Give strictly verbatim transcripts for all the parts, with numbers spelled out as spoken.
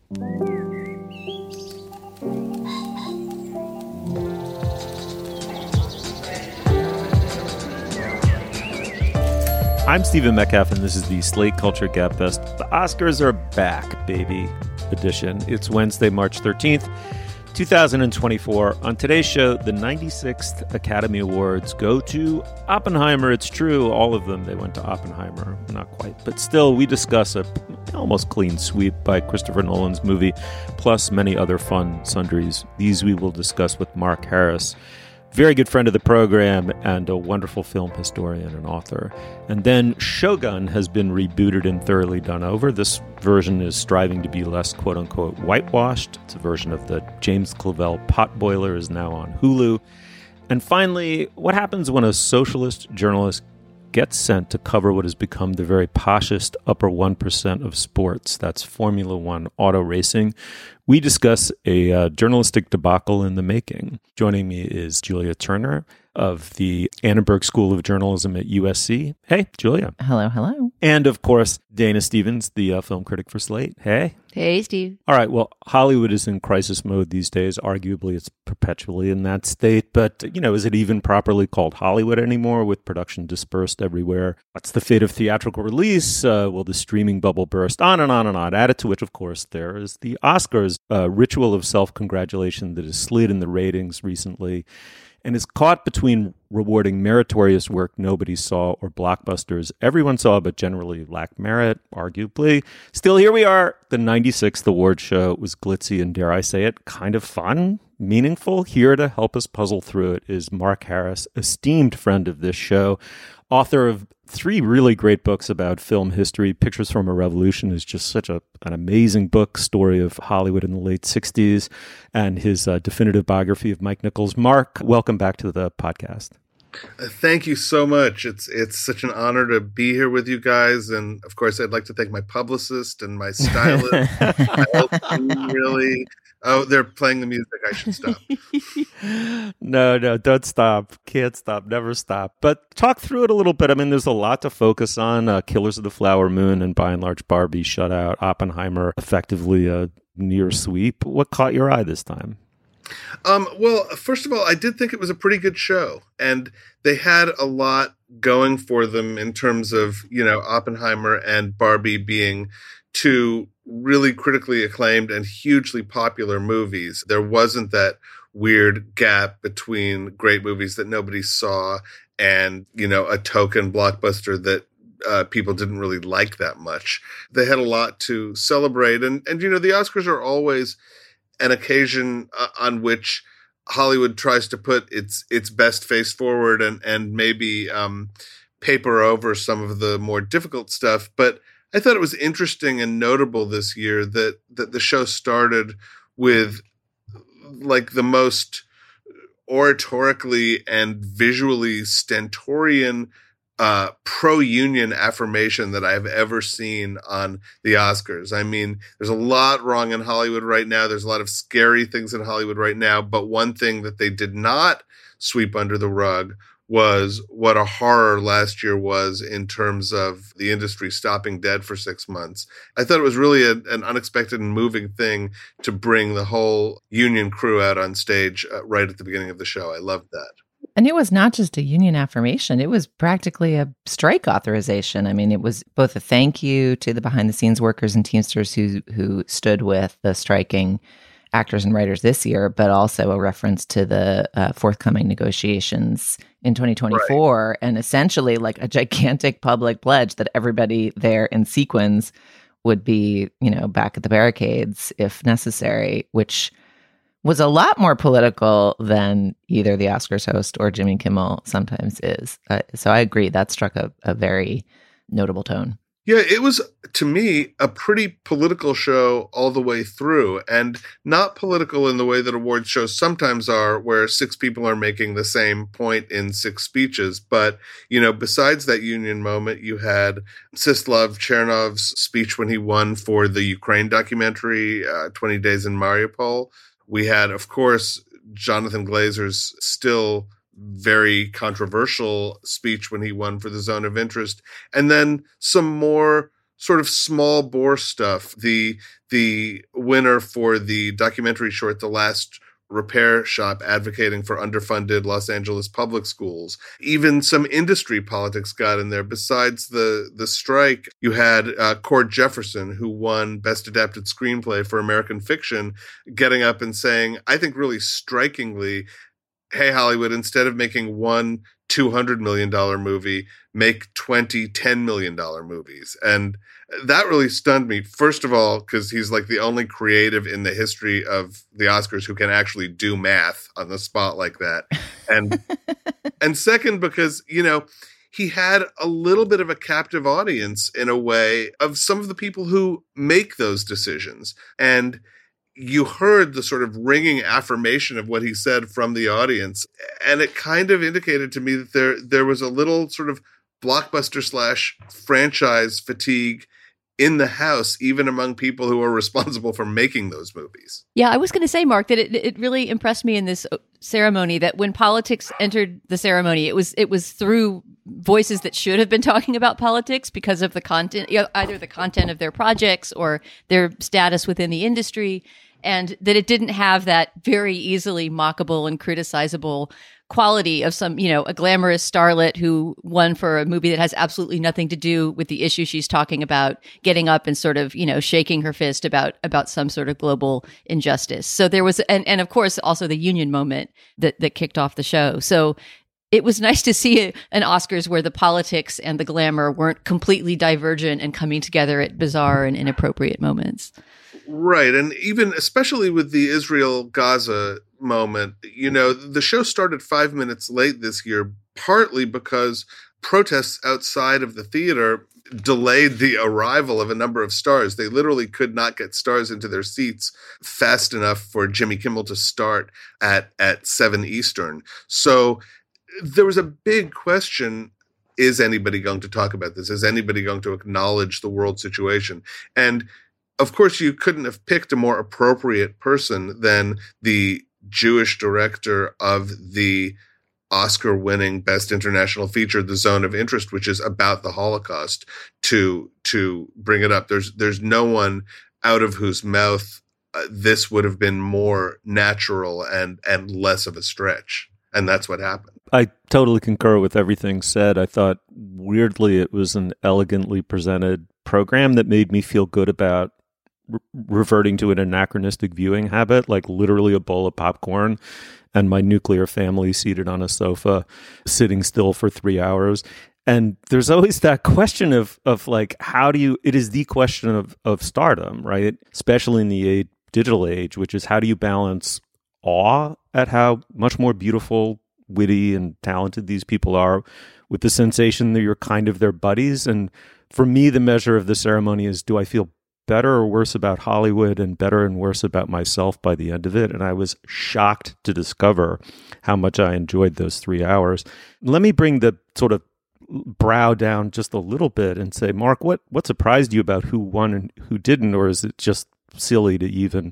I'm Stephen Metcalf, and this is the Slate Culture Gabfest. The Oscars are back, baby, edition. It's Wednesday, March thirteenth, twenty twenty-four. On today's show, the ninety-sixth Academy Awards go to Oppenheimer. It's true, all of them, they went to Oppenheimer. Not quite, but still, we discuss a almost clean sweep by Christopher Nolan's movie, plus many other fun sundries. These we will discuss with Mark Harris, very good friend of the program and a wonderful film historian and author. And then Shogun has been rebooted and thoroughly done over. This version is striving to be less quote-unquote whitewashed. It's a version of the James Clavell Potboiler, is now on Hulu. And finally, what happens when a socialist journalist gets sent to cover what has become the very poshest upper one percent of sports? That's Formula One auto racing. We discuss a uh, journalistic debacle in the making. Joining me is Julia Turner of the Annenberg School of Journalism at U S C. Hey, Julia. Hello, hello. And, of course, Dana Stevens, the uh, film critic for Slate. Hey. Hey, Steve. All right, well, Hollywood is in crisis mode these days. Arguably, it's perpetually in that state. But, you know, is it even properly called Hollywood anymore with production dispersed everywhere? What's the fate of theatrical release? Uh, will the streaming bubble burst? On and on and on. Added to which, of course, there is the Oscars, a ritual of self-congratulation that has slid in the ratings recently and is caught between rewarding meritorious work nobody saw or blockbusters everyone saw but generally lack merit, arguably. Still, here we are. The ninety-sixth award show was glitzy and, dare I say it, kind of fun, meaningful. Here to help us puzzle through it is Mark Harris, esteemed friend of this show, author of three really great books about film history. Pictures from a Revolution is just such a, an amazing book, story of Hollywood in the late sixties, and his uh, definitive biography of Mike Nichols. Mark, welcome back to the podcast. Uh, thank you so much. It's it's such an honor to be here with you guys. And, of course, I'd like to thank my publicist and my stylist. I hope you really... Oh, they're playing the music. I should stop. No, no, don't stop. Can't stop. Never stop. But talk through it a little bit. I mean, there's a lot to focus on. Uh, Killers of the Flower Moon and by and large Barbie shut out. Oppenheimer, effectively a near sweep. What caught your eye this time? Um, well, first of all, I did think it was a pretty good show. And they had a lot going for them in terms of, you know, Oppenheimer and Barbie being two really critically acclaimed and hugely popular movies. There wasn't that weird gap between great movies that nobody saw and, you know, a token blockbuster that uh, people didn't really like that much. They had a lot to celebrate. And, and you know, the Oscars are always an occasion uh, on which Hollywood tries to put its its best face forward and, and maybe um, paper over some of the more difficult stuff. But I thought it was interesting and notable this year that, that the show started with like the most oratorically and visually stentorian uh, pro-union affirmation that I've ever seen on the Oscars. I mean, there's a lot wrong in Hollywood right now. There's a lot of scary things in Hollywood right now. But one thing that they did not sweep under the rug was what a horror last year was in terms of the industry stopping dead for six months. I thought it was really a, an unexpected and moving thing to bring the whole union crew out on stage uh, right at the beginning of the show. I loved that. And it was not just a union affirmation. It was practically a strike authorization. I mean, it was both a thank you to the behind-the-scenes workers and Teamsters who who stood with the striking actors and writers this year, but also a reference to the uh, forthcoming negotiations in twenty twenty-four, right. And essentially like a gigantic public pledge that everybody there in sequins would be, you know, back at the barricades if necessary, which was a lot more political than either the Oscars host or Jimmy Kimmel sometimes is. Uh, so I agree, that struck a, a very notable tone. Yeah, it was, to me, a pretty political show all the way through, and not political in the way that awards shows sometimes are, where six people are making the same point in six speeches. But, you know, besides that union moment, you had Sislav Chernov's speech when he won for the Ukraine documentary, uh, twenty days in Mariupol. We had, of course, Jonathan Glazer's still very controversial speech when he won for The Zone of Interest, and then some more sort of small bore stuff. The the winner for the documentary short, The Last Repair Shop, advocating for underfunded Los Angeles public schools. Even some industry politics got in there. Besides the, the strike, you had uh, Cord Jefferson, who won Best Adapted Screenplay for American Fiction, getting up and saying, I think really strikingly, hey, Hollywood, instead of making one two hundred million dollars movie, make twenty ten million dollars movies. And that really stunned me. First of all, because he's like the only creative in the history of the Oscars who can actually do math on the spot like that. And and second, because, you know, he had a little bit of a captive audience in a way of some of the people who make those decisions. And you heard the sort of ringing affirmation of what he said from the audience. And it kind of indicated to me that there, there was a little sort of blockbuster slash franchise fatigue in the house, even among people who are responsible for making those movies. Yeah, I was going to say, Mark, that it, it really impressed me in this ceremony that when politics entered the ceremony, it was it was through voices that should have been talking about politics because of the content, either the content of their projects or their status within the industry, and that it didn't have that very easily mockable and criticizable quality of some, you know, a glamorous starlet who won for a movie that has absolutely nothing to do with the issue she's talking about, getting up and sort of, you know, shaking her fist about about some sort of global injustice. So there was, and, and of course, also the union moment that, that kicked off the show. So it was nice to see an Oscars where the politics and the glamour weren't completely divergent and coming together at bizarre and inappropriate moments. Right. And even especially with the Israel-Gaza moment, you know, the show started five minutes late this year, partly because protests outside of the theater delayed the arrival of a number of stars. They literally could not get stars into their seats fast enough for Jimmy Kimmel to start at, at seven Eastern. So there was a big question. Is anybody going to talk about this? Is anybody going to acknowledge the world situation? And of course, you couldn't have picked a more appropriate person than the Jewish director of the Oscar-winning Best International Feature, The Zone of Interest, which is about the Holocaust, to to bring it up. There's there's no one out of whose mouth uh, this would have been more natural and and less of a stretch. And that's what happened. I totally concur with everything said. I thought, weirdly, it was an elegantly presented program that made me feel good about re- reverting to an anachronistic viewing habit, like literally a bowl of popcorn and my nuclear family seated on a sofa, sitting still for three hours. And there's always that question of, of like, how do you, it is the question of, of stardom, right? Especially in the age, digital age, which is how do you balance awe at how much more beautiful, witty, and talented these people are with the sensation that you're kind of their buddies. And for me, the measure of the ceremony is, do I feel better or worse about Hollywood and better and worse about myself by the end of it? And I was shocked to discover how much I enjoyed those three hours. Let me bring the sort of brow down just a little bit and say, Mark, what, what surprised you about who won and who didn't? Or is it just silly to even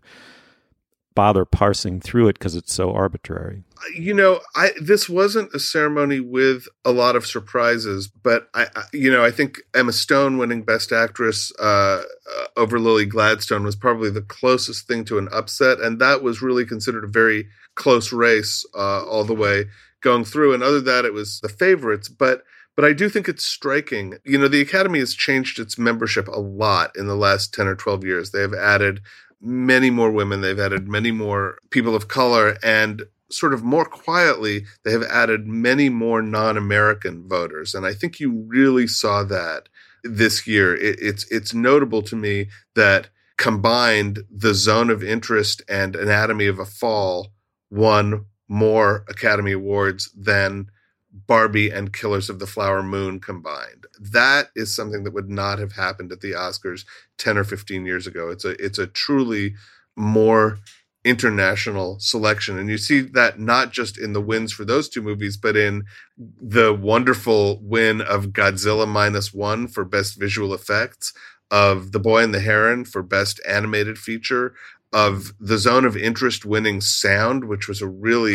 bother parsing through it because it's so arbitrary? You know, I this wasn't a ceremony with a lot of surprises, but I, I you know, I think Emma Stone winning Best Actress uh, uh, over Lily Gladstone was probably the closest thing to an upset, and that was really considered a very close race uh, all the way going through. And other than that, it was the favorites, but. But I do think it's striking. You know, the Academy has changed its membership a lot in the last ten or twelve years. They have added many more women. They've added many more people of color, and sort of more quietly, they have added many more non-American voters. And I think you really saw that this year. It, it's it's notable to me that combined, The Zone of Interest and Anatomy of a Fall won more Academy Awards than Barbie and Killers of the Flower Moon combined. That is something that would not have happened at the Oscars ten or fifteen years ago. It's a it's a truly more international selection. And you see that not just in the wins for those two movies, but in the wonderful win of Godzilla Minus One for Best Visual Effects, of The Boy and the Heron for Best Animated Feature, of The Zone of Interest winning sound, which was a really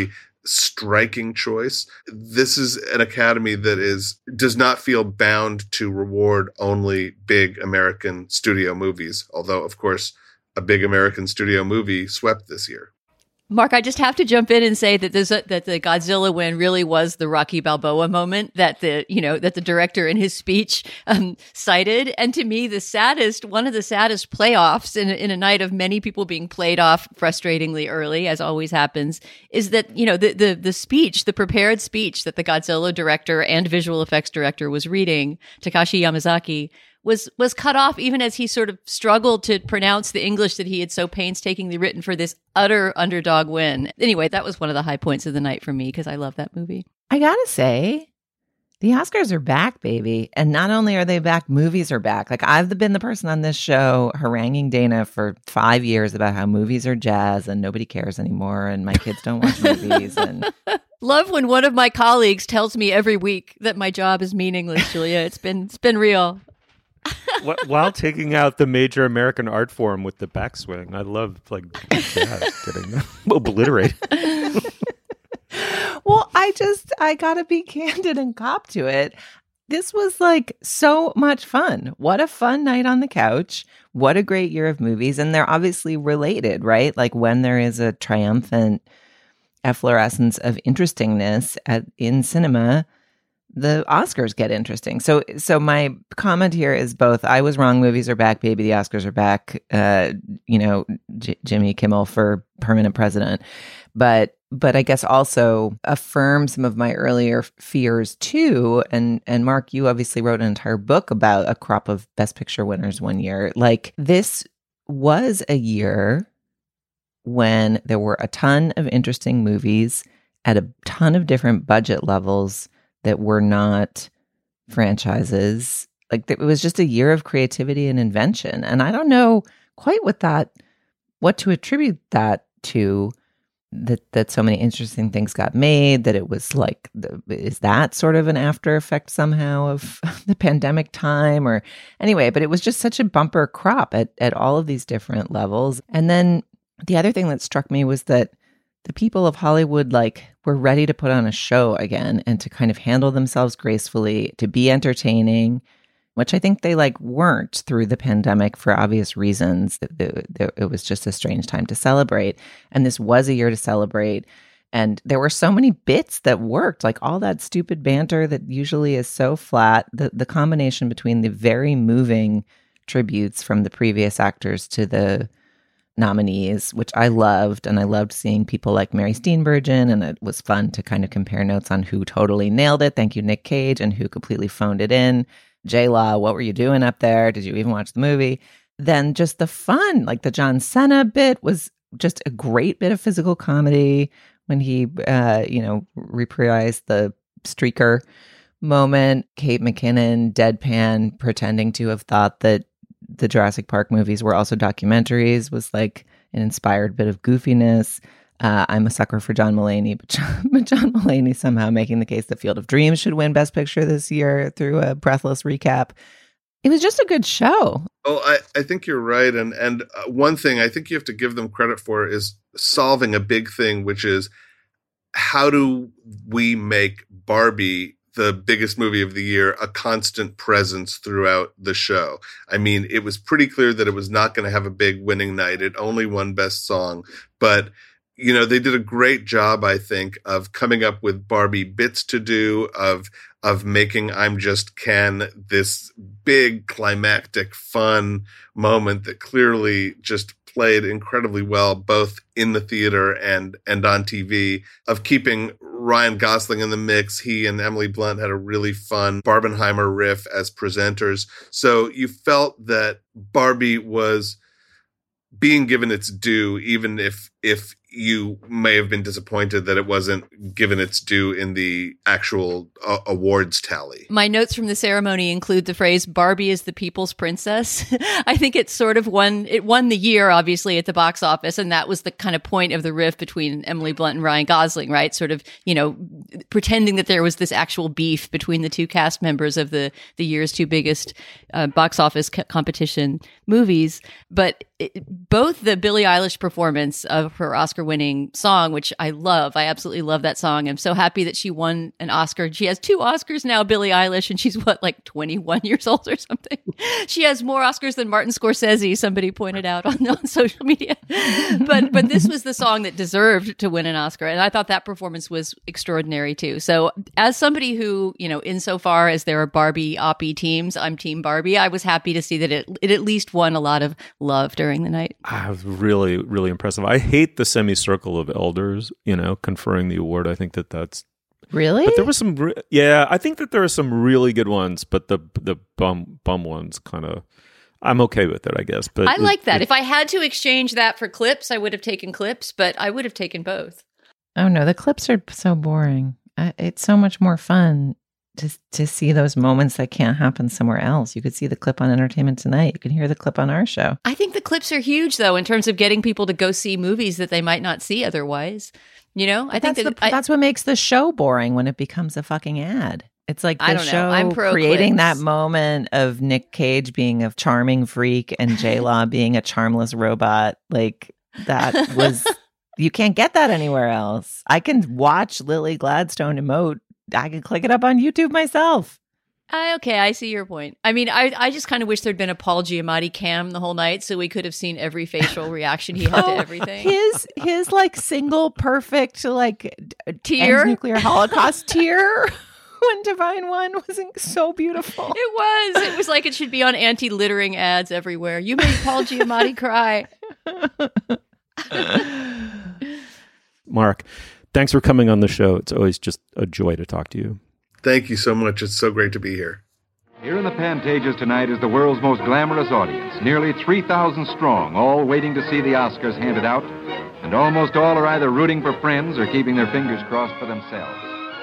striking choice. This is an Academy that is does not feel bound to reward only big American studio movies, although, of course, a big American studio movie swept this year. Mark, I just have to jump in and say that there's a, that the Godzilla win really was the Rocky Balboa moment that the you know that the director in his speech um, cited, and to me, the saddest one of the saddest playoffs in in a night of many people being played off frustratingly early, as always happens, is that you know the the the speech, the prepared speech that the Godzilla director and visual effects director was reading, Takashi Yamazaki, was was cut off even as he sort of struggled to pronounce the English that he had so painstakingly written for this utter underdog win. Anyway, that was one of the high points of the night for me because I love that movie. I gotta say, the Oscars are back, baby. And not only are they back, movies are back. Like, I've been the person on this show haranguing Dana for five years about how movies are jazz and nobody cares anymore and my kids don't watch movies. And love when one of my colleagues tells me every week that my job is meaningless, Julia. It's been it's been real. While taking out the major American art form with the backswing. I love like jazz getting obliterated. Well, I just, I gotta be candid and cop to it. This was like so much fun. What a fun night on the couch. What a great year of movies. And they're obviously related, right? Like when there is a triumphant efflorescence of interestingness at, in cinema, the Oscars get interesting. So so my comment here is both, I was wrong, movies are back, baby, the Oscars are back, uh, you know, J- Jimmy Kimmel for permanent president. But but I guess also affirm some of my earlier fears too. And and Mark, you obviously wrote an entire book about a crop of Best Picture winners one year. Like, this was a year when there were a ton of interesting movies at a ton of different budget levels that were not franchises. Like, it was just a year of creativity and invention. And I don't know quite what that, what to attribute that to, that that so many interesting things got made, that it was like, the, is that sort of an after effect somehow of the pandemic time? Or anyway, but it was just such a bumper crop at, at all of these different levels. And then the other thing that struck me was that the people of Hollywood, like, were ready to put on a show again and to kind of handle themselves gracefully, to be entertaining, which I think they like weren't through the pandemic for obvious reasons. It was just a strange time to celebrate. And this was a year to celebrate. And there were so many bits that worked, like all that stupid banter that usually is so flat. The, the combination between the very moving tributes from the previous actors to the nominees, which I loved, and I loved seeing people like Mary Steenburgen, and it was fun to kind of compare notes on who totally nailed it. Thank you, Nick Cage, and who completely phoned it in. J-Law, what were you doing up there? Did you even watch the movie? Then just the fun, like the John Cena bit was just a great bit of physical comedy when he, uh, you know, reprised the streaker moment. Kate McKinnon, deadpan, pretending to have thought that the Jurassic Park movies were also documentaries, was like an inspired bit of goofiness. Uh, I'm a sucker for John Mulaney, but John, but John Mulaney somehow making the case that Field of Dreams should win Best Picture this year through a breathless recap. It was just a good show. Oh, I, I think you're right. And, and one thing I think you have to give them credit for is solving a big thing, which is how do we make Barbie, the biggest movie of the year, a constant presence throughout the show? I mean, it was pretty clear that it was not going to have a big winning night. It only won Best Song. But, you know, they did a great job, I think, of coming up with Barbie bits to do, of of making I'm Just Ken this big climactic fun moment that clearly just played incredibly well, both in the theater and and on T V, of keeping Ryan Gosling in the mix. He and Emily Blunt had a really fun Barbenheimer riff as presenters. So you felt that Barbie was being given its due, even if if you may have been disappointed that it wasn't given its due in the actual uh, awards tally. My notes from the ceremony include the phrase "Barbie is the people's princess." I think it sort of won, it won the year, obviously, at the box office. And that was the kind of point of the riff between Emily Blunt and Ryan Gosling, right? Sort of, you know, pretending that there was this actual beef between the two cast members of the, the year's two biggest uh, box office co- competition movies. But it, both the Billie Eilish performance of her Oscar Oscar-winning song, which I love. I absolutely love that song. I'm so happy that she won an Oscar. She has two Oscars now, Billie Eilish, and she's what, like twenty-one years old or something? She has more Oscars than Martin Scorsese, somebody pointed out on, on social media. But but this was the song that deserved to win an Oscar, and I thought that performance was extraordinary too. So as somebody who, you know, insofar as there are Barbie oppie teams, I'm Team Barbie, I was happy to see that it, it at least won a lot of love during the night. I was really, really impressive. I hate the semicircle of elders, you know, conferring the award. I think that that's really. But there was some, re- yeah. I think that there are some really good ones, but the the bum bum ones kind of. I'm okay with it, I guess. But I like it, that. It, if I had to exchange that for clips, I would have taken clips, but I would have taken both. Oh no, the clips are so boring. I, it's so much more fun to to see those moments that can't happen somewhere else. You could see the clip on Entertainment Tonight. You can hear the clip on our show. I think the clips are huge, though, in terms of getting people to go see movies that they might not see otherwise. You know, I think that's, that the, I, that's what makes the show boring when it becomes a fucking ad. It's like I the don't know. show I'm pro creating clips. that moment of Nick Cage being a charming freak and J-Law being a charmless robot. Like that was, you can't get that anywhere else. I can watch Lily Gladstone emote. I can click it up on YouTube myself. I, okay, I see your point. I mean, I I just kind of wish there'd been a Paul Giamatti cam the whole night so we could have seen every facial reaction he had Oh, to everything. His his like single perfect like d- Tear? ends nuclear holocaust tear when Divine One was so beautiful. It was. It was like it should be on anti-littering ads everywhere. You made Paul Giamatti cry. Mark, thanks for coming on the show. It's always just a joy to talk to you. Thank you so much. It's so great to be here. Here in the Pantages tonight is the world's most glamorous audience, nearly three thousand strong, all waiting to see the Oscars handed out, and almost all are either rooting for friends or keeping their fingers crossed for themselves.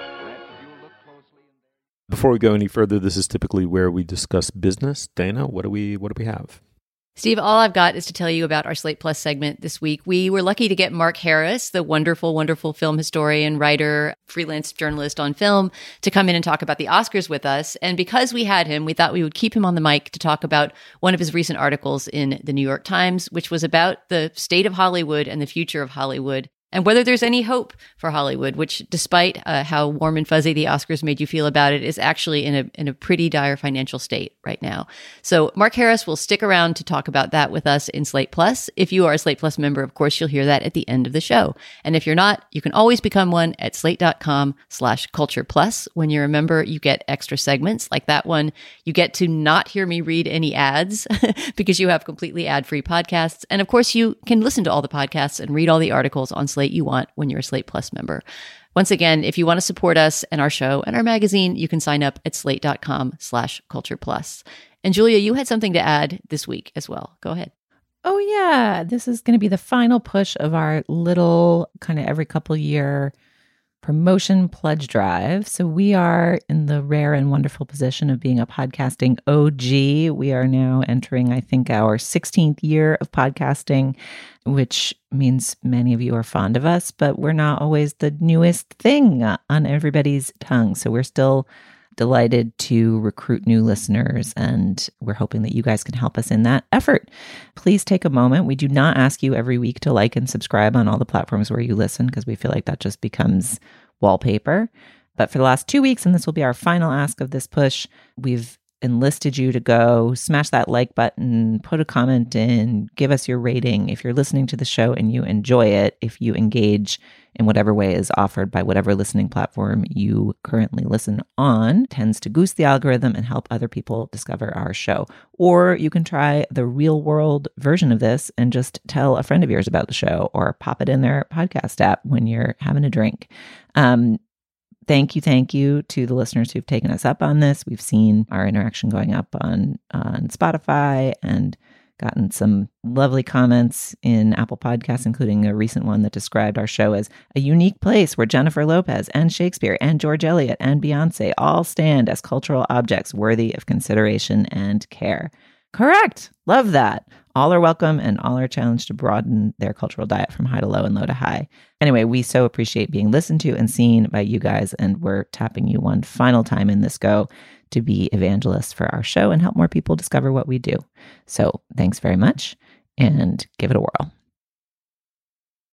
Before we go any further, this is typically where we discuss business. Dana, what do we what do we have? Steve, all I've got is to tell you about our Slate Plus segment this week. We were lucky to get Mark Harris, the wonderful, wonderful film historian, writer, freelance journalist on film, to come in and talk about the Oscars with us. And because we had him, we thought we would keep him on the mic to talk about one of his recent articles in the New York Times, which was about the state of Hollywood and the future of Hollywood, and whether there's any hope for Hollywood, which, despite uh, how warm and fuzzy the Oscars made you feel about it, is actually in a in a pretty dire financial state right now. So Mark Harris will stick around to talk about that with us in Slate Plus. If you are a Slate Plus member, of course, you'll hear that at the end of the show. And if you're not, you can always become one at slate.com slash culture plus. When you're a member, you get extra segments like that one. You get to not hear me read any ads because you have completely ad-free podcasts. And of course, you can listen to all the podcasts and read all the articles on Slate you want when you're a Slate Plus member. Once again, if you want to support us and our show and our magazine, you can sign up at slate.com slash culture plus. And Julia, you had something to add this week as well. Go ahead. Oh yeah, this is going to be the final push of our little kind of every couple year promotion pledge drive. So we are in the rare and wonderful position of being a podcasting O G. We are now entering, I think, our sixteenth year of podcasting, which means many of you are fond of us, but we're not always the newest thing on everybody's tongue. So we're still delighted to recruit new listeners, and we're hoping that you guys can help us in that effort. Please take a moment. We do not ask you every week to like and subscribe on all the platforms where you listen, because we feel like that just becomes wallpaper. But for the last two weeks, and this will be our final ask of this push, we've enlisted you to go smash that like button, put a comment in, give us your rating. If you're listening to the show and you enjoy it, if you engage in whatever way is offered by whatever listening platform you currently listen on, tends to goose the algorithm and help other people discover our show. Or you can try the real world version of this and just tell a friend of yours about the show, or pop it in their podcast app when you're having a drink. Um, Thank you, thank you to the listeners who've taken us up on this. We've seen our interaction going up on, on Spotify and gotten some lovely comments in Apple Podcasts, including a recent one that described our show as a unique place where Jennifer Lopez and Shakespeare and George Eliot and Beyonce all stand as cultural objects worthy of consideration and care. Correct. Love that. All are welcome and all are challenged to broaden their cultural diet from high to low and low to high. Anyway, we so appreciate being listened to and seen by you guys, and we're tapping you one final time in this go to be evangelists for our show and help more people discover what we do. So thanks very much, and give it a whirl.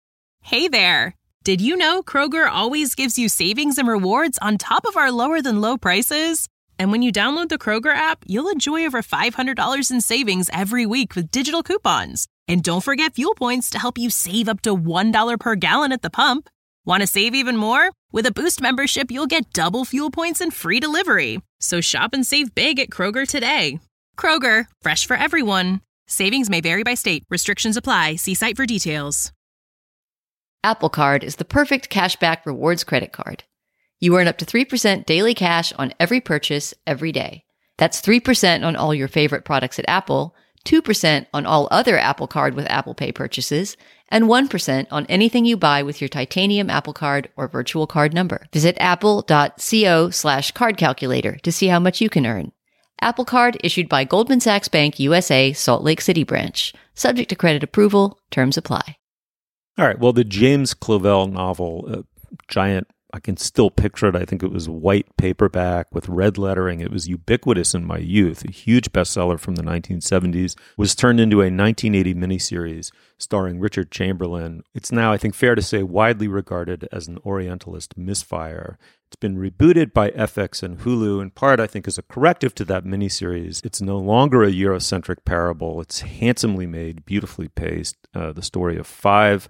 Hey there! Did you know Kroger always gives you savings and rewards on top of our lower-than-low prices? And when you download the Kroger app, you'll enjoy over five hundred dollars in savings every week with digital coupons. And don't forget fuel points to help you save up to one dollar per gallon at the pump. Want to save even more? With a Boost membership, you'll get double fuel points and free delivery. So shop and save big at Kroger today. Kroger, fresh for everyone. Savings may vary by state. Restrictions apply. See site for details. Apple Card is the perfect cashback rewards credit card. You earn up to three percent daily cash on every purchase every day. That's three percent on all your favorite products at Apple, two percent on all other Apple Card with Apple Pay purchases, and one percent on anything you buy with your titanium Apple Card or virtual card number. Visit apple.co slash card calculator to see how much you can earn. Apple Card issued by Goldman Sachs Bank U S A, Salt Lake City branch. Subject to credit approval. Terms apply. All right. Well, the James Clavell novel, uh, giant, I can still picture it. I think it was white paperback with red lettering. It was ubiquitous in my youth. A huge bestseller from the nineteen seventies was turned into a nineteen eighty miniseries starring Richard Chamberlain. It's now, I think, fair to say, widely regarded as an Orientalist misfire. It's been rebooted by F X and Hulu, in part, I think, as a corrective to that miniseries. It's no longer a Eurocentric parable. It's handsomely made, beautifully paced. Uh, the story of five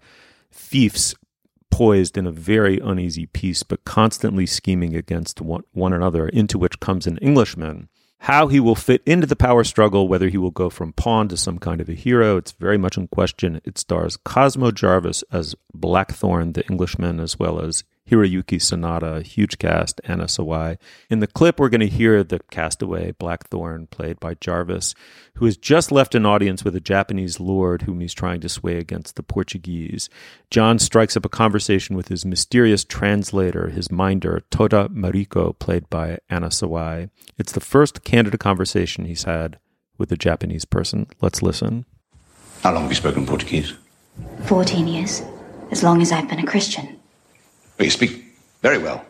fiefs poised in a very uneasy peace, but constantly scheming against one, one another, into which comes an Englishman. How he will fit into the power struggle, whether he will go from pawn to some kind of a hero, it's very much in question. It stars Cosmo Jarvis as Blackthorn, the Englishman, as well as Hiroyuki Sanada, huge cast, Anna Sawai. In the clip, we're going to hear the castaway, Blackthorn, played by Jarvis, who has just left an audience with a Japanese lord whom he's trying to sway against the Portuguese. John strikes up a conversation with his mysterious translator, his minder, Toda Mariko, played by Anna Sawai. It's the first candid conversation he's had with a Japanese person. Let's listen. How long have you spoken Portuguese? Fourteen years. As long as I've been a Christian. But you speak very well.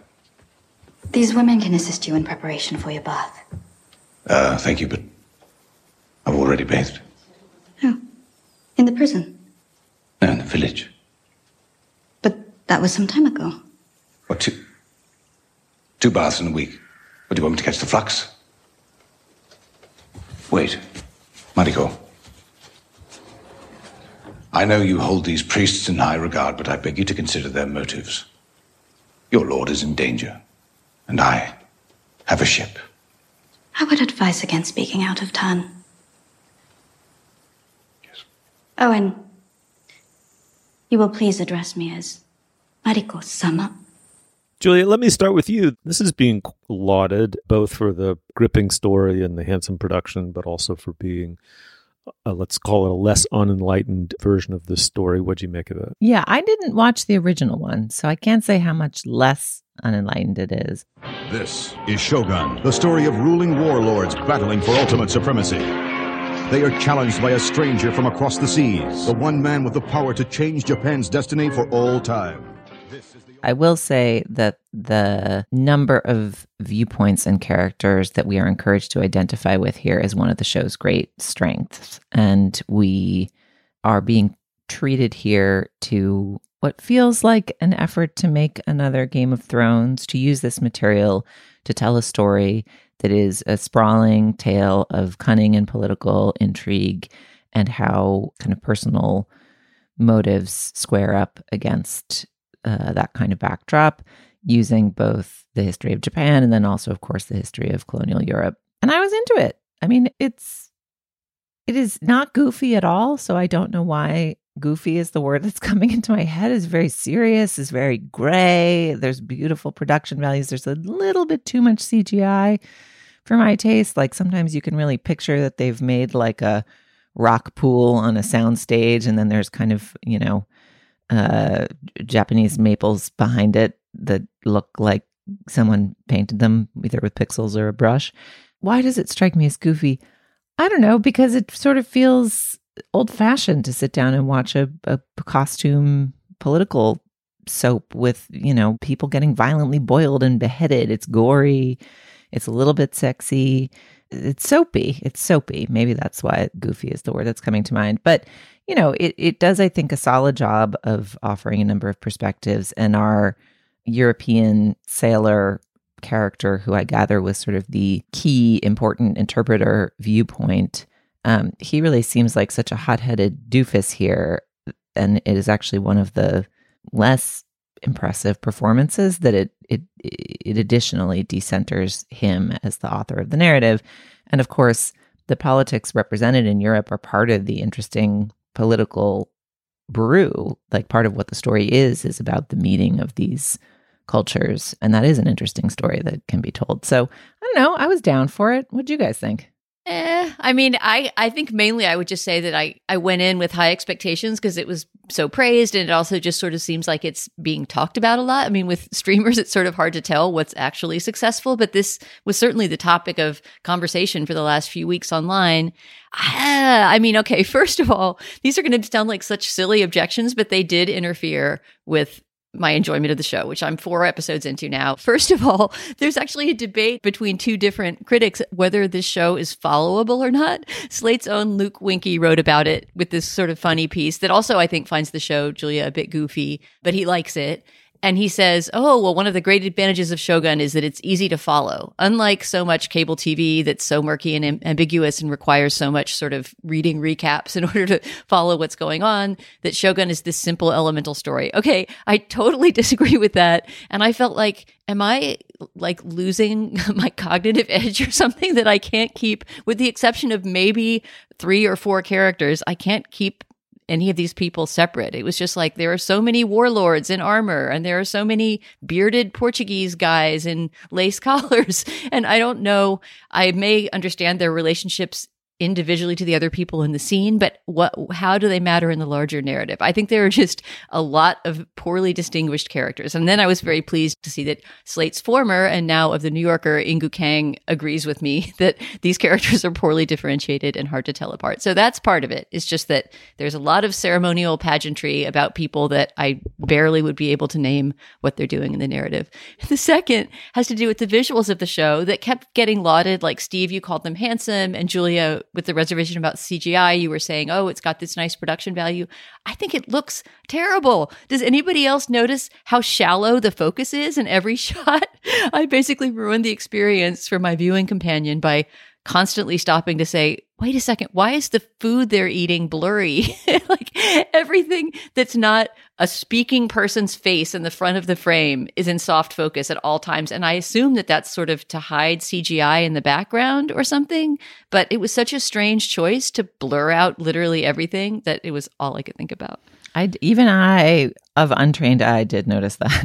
These women can assist you in preparation for your bath. Uh, thank you, but I've already bathed. Oh, in the prison? No, in the village. But that was some time ago. What, two? Two baths in a week. What, do you want me to catch the flux? Wait, Mariko. I know you hold these priests in high regard, but I beg you to consider their motives. Your lord is in danger, and I have a ship. I would advise against speaking out of turn. Yes. Oh, and you will please address me as Mariko-sama. Julia, let me start with you. This is being lauded both for the gripping story and the handsome production, but also for being, uh, let's call it a less unenlightened version of this story. What'd you make of it? Yeah, I didn't watch the original one, so I can't say how much less unenlightened it is. This is Shogun, the story of ruling warlords battling for ultimate supremacy. They are challenged by a stranger from across the seas, the one man with the power to change Japan's destiny for all time. This is the I will say that the number of viewpoints and characters that we are encouraged to identify with here is one of the show's great strengths. And we are being treated here to what feels like an effort to make another Game of Thrones, to use this material to tell a story that is a sprawling tale of cunning and political intrigue and how kind of personal motives square up against Uh, that kind of backdrop, using both the history of Japan and then also, of course, the history of colonial Europe. And I was into it. I mean, it's it is not goofy at all. So I don't know why goofy is the word that's coming into my head. It's very serious. It's very gray. There's beautiful production values. There's a little bit too much C G I for my taste. Like sometimes you can really picture that they've made like a rock pool on a sound stage, and then there's kind of, you know, Uh, Japanese maples behind it that look like someone painted them either with pixels or a brush. Why does it strike me as goofy? I don't know, because it sort of feels old-fashioned to sit down and watch a, a costume political soap with, you know, people getting violently boiled and beheaded. It's gory. It's a little bit sexy. it's soapy. It's soapy. Maybe that's why goofy is the word that's coming to mind. But, you know, it, it does, I think, a solid job of offering a number of perspectives. And our European sailor character, who I gather was sort of the key important interpreter viewpoint, um, he really seems like such a hot-headed doofus here. And it is actually one of the less impressive performances that it it it additionally decenters him as the author of the narrative. And of course, the politics represented in Europe are part of the interesting political brew. Like, part of what the story is is about the meeting of these cultures, and that is an interesting story that can be told. So I don't know, I was down for it. What do you guys think? Eh, I mean, I, I think mainly I would just say that I, I went in with high expectations because it was so praised, and it also just sort of seems like it's being talked about a lot. I mean, with streamers, it's sort of hard to tell what's actually successful, but this was certainly the topic of conversation for the last few weeks online. Ah, I mean, okay, first of all, these are going to sound like such silly objections, but they did interfere with my enjoyment of the show, which I'm four episodes into now. First of all, there's actually a debate between two different critics whether this show is followable or not. Slate's own Luke Winkie wrote about it with this sort of funny piece that also, I think, finds the show, Julia, a bit goofy, but he likes it. And he says, oh, well, one of the great advantages of Shogun is that it's easy to follow. Unlike so much cable T V that's so murky and am- ambiguous and requires so much sort of reading recaps in order to follow what's going on, that Shogun is this simple elemental story. Okay, I totally disagree with that. And I felt like, am I like losing my cognitive edge or something that I can't keep, with the exception of maybe three or four characters, I can't keep any of these people separate. It was just like, there are so many warlords in armor, and there are so many bearded Portuguese guys in lace collars. And I don't know, I may understand their relationships individually to the other people in the scene, but what, how do they matter in the larger narrative? I think there are just a lot of poorly distinguished characters. And then I was very pleased to see that Slate's former and now of the New Yorker, Ingu Kang, agrees with me that these characters are poorly differentiated and hard to tell apart. So that's part of it. It's just that there's a lot of ceremonial pageantry about people that I barely would be able to name what they're doing in the narrative. The second has to do with the visuals of the show that kept getting lauded. Like, Steve, you called them handsome, and Julia, with the reservation about C G I, you were saying, oh, it's got this nice production value. I think it looks terrible. Does anybody else notice how shallow the focus is in every shot? I basically ruined the experience for my viewing companion by constantly stopping to say, wait a second, why is the food they're eating blurry? Like, everything that's not a speaking person's face in the front of the frame is in soft focus at all times. And I assume that that's sort of to hide C G I in the background or something. But it was such a strange choice to blur out literally everything that it was all I could think about. I even I, of untrained eye, did notice that.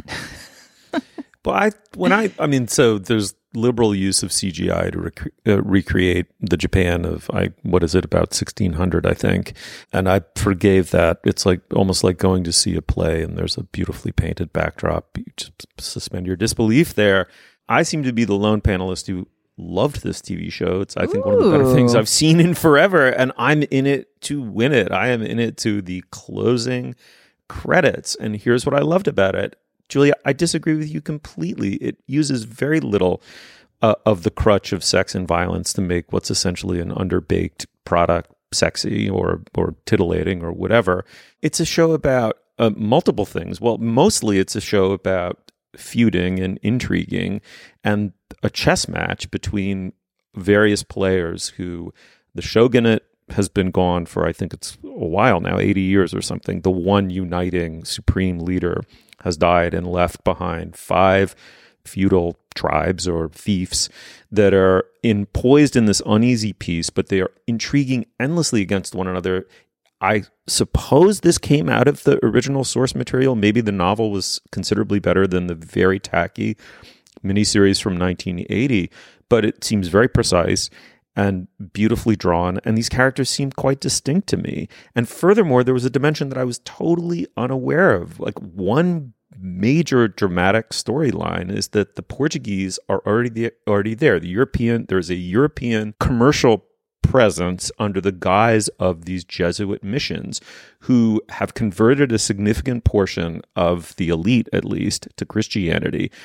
Well, I when I I mean, so there's liberal use of C G I to rec- uh, recreate the Japan of I what is it about sixteen hundred, I think, and I forgave that. It's like almost like going to see a play and there's a beautifully painted backdrop. You just suspend your disbelief there. I seem to be the lone panelist who loved this T V show. It's I think Ooh. one of the better things I've seen in forever, and I'm in it to win it. I am in it to the closing credits, and here's what I loved about it. Julia, I disagree with you completely. It uses very little uh, of the crutch of sex and violence to make what's essentially an underbaked product sexy or or titillating or whatever. It's a show about uh, multiple things. Well, mostly it's a show about feuding and intriguing and a chess match between various players who the shogunate has been gone for, I think it's a while now, eighty years or something. The one uniting supreme leader has died and left behind five feudal tribes or fiefs that are in poised in this uneasy peace, but they are intriguing endlessly against one another. I suppose this came out of the original source material. Maybe the novel was considerably better than the very tacky miniseries from nineteen eighty, but it seems very precise and beautifully drawn, and these characters seemed quite distinct to me. And furthermore, there was a dimension that I was totally unaware of. Like, one major dramatic storyline is that the Portuguese are already the, already there. The European, there's a European commercial presence under the guise of these Jesuit missions who have converted a significant portion of the elite, at least, to Christianity.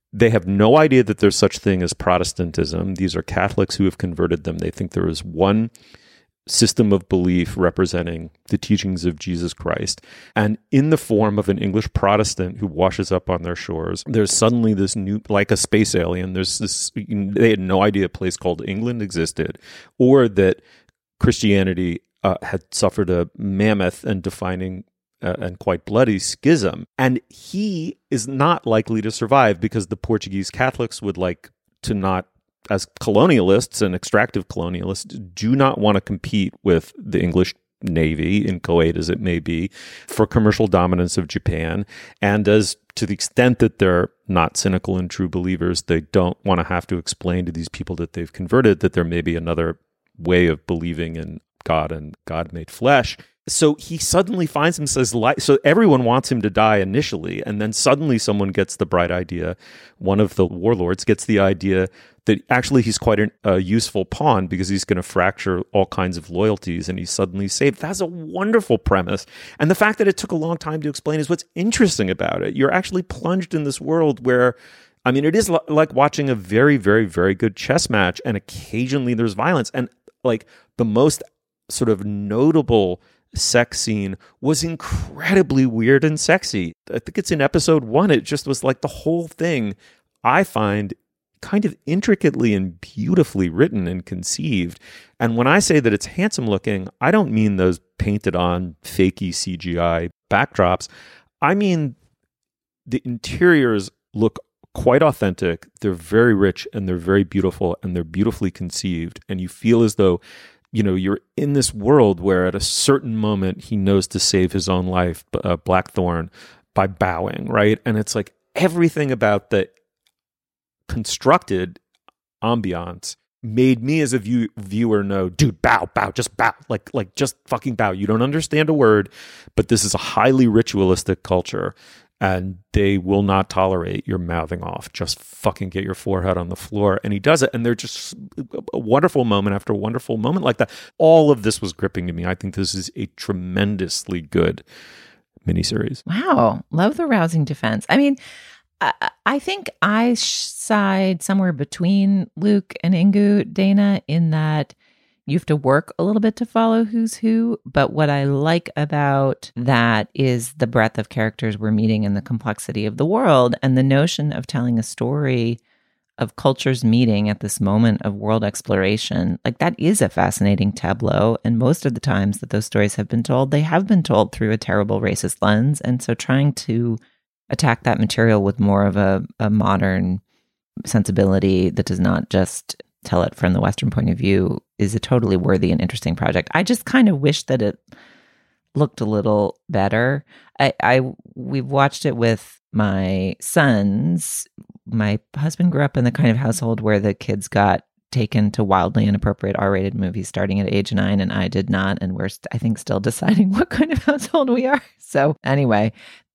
They have no idea that there's such thing as Protestantism. These are Catholics who have converted them. They think there is one system of belief representing the teachings of Jesus Christ. And in the form of an English Protestant who washes up on their shores, there's suddenly this new, like a space alien, there's this, they had no idea a place called England existed, or that Christianity uh, had suffered a mammoth and defining uh, and quite bloody schism. And he is not likely to survive because the Portuguese Catholics would like to not, as colonialists and extractive colonialists, do not want to compete with the English Navy, inchoate as it may be, for commercial dominance of Japan. And as to the extent that they're not cynical and true believers, they don't want to have to explain to these people that they've converted that there may be another way of believing in God and God made flesh. So he suddenly finds himself, so everyone wants him to die initially, and then suddenly someone gets the bright idea, one of the warlords gets the idea that actually he's quite a, a useful pawn because he's going to fracture all kinds of loyalties, and he's suddenly saved. That's a wonderful premise. And the fact that it took a long time to explain is what's interesting about it. You're actually plunged in this world where, I mean, it is l- like watching a very, very, very good chess match, and occasionally there's violence. And like the most sort of notable sex scene was incredibly weird and sexy. I think it's in episode one. It just was like the whole thing, I find, kind of intricately and beautifully written and conceived. And when I say that it's handsome looking, I don't mean those painted on fakey C G I backdrops. I mean the interiors look quite authentic. They're very rich and they're very beautiful and they're beautifully conceived. And you feel as though, you know, you're in this world where at a certain moment he knows to save his own life, uh, Blackthorn, by bowing, right? And it's like everything about the constructed ambiance made me as a view, viewer know, dude, bow, bow, just bow, like, like just fucking bow. You don't understand a word, but this is a highly ritualistic culture. And they will not tolerate your mouthing off. Just fucking get your forehead on the floor. And he does it. And they're just a wonderful moment after wonderful moment like that. All of this was gripping to me. I think this is a tremendously good miniseries. Wow. Love the rousing defense. I mean, I, I think I side somewhere between Luke and Ingu, Dana, in that you have to work a little bit to follow who's who. But what I like about that is the breadth of characters we're meeting and the complexity of the world and the notion of telling a story of cultures meeting at this moment of world exploration. Like that is a fascinating tableau. And most of the times that those stories have been told, they have been told through a terrible racist lens. And so trying to attack that material with more of a, a modern sensibility that does not just tell it from the Western point of view is a totally worthy and interesting project. I just kind of wish that it looked a little better. I, I we've watched it with my sons. My husband grew up in the kind of household where the kids got taken to wildly inappropriate R-rated movies starting at age nine, and I did not. And we're, st- I think, still deciding what kind of household we are. So anyway,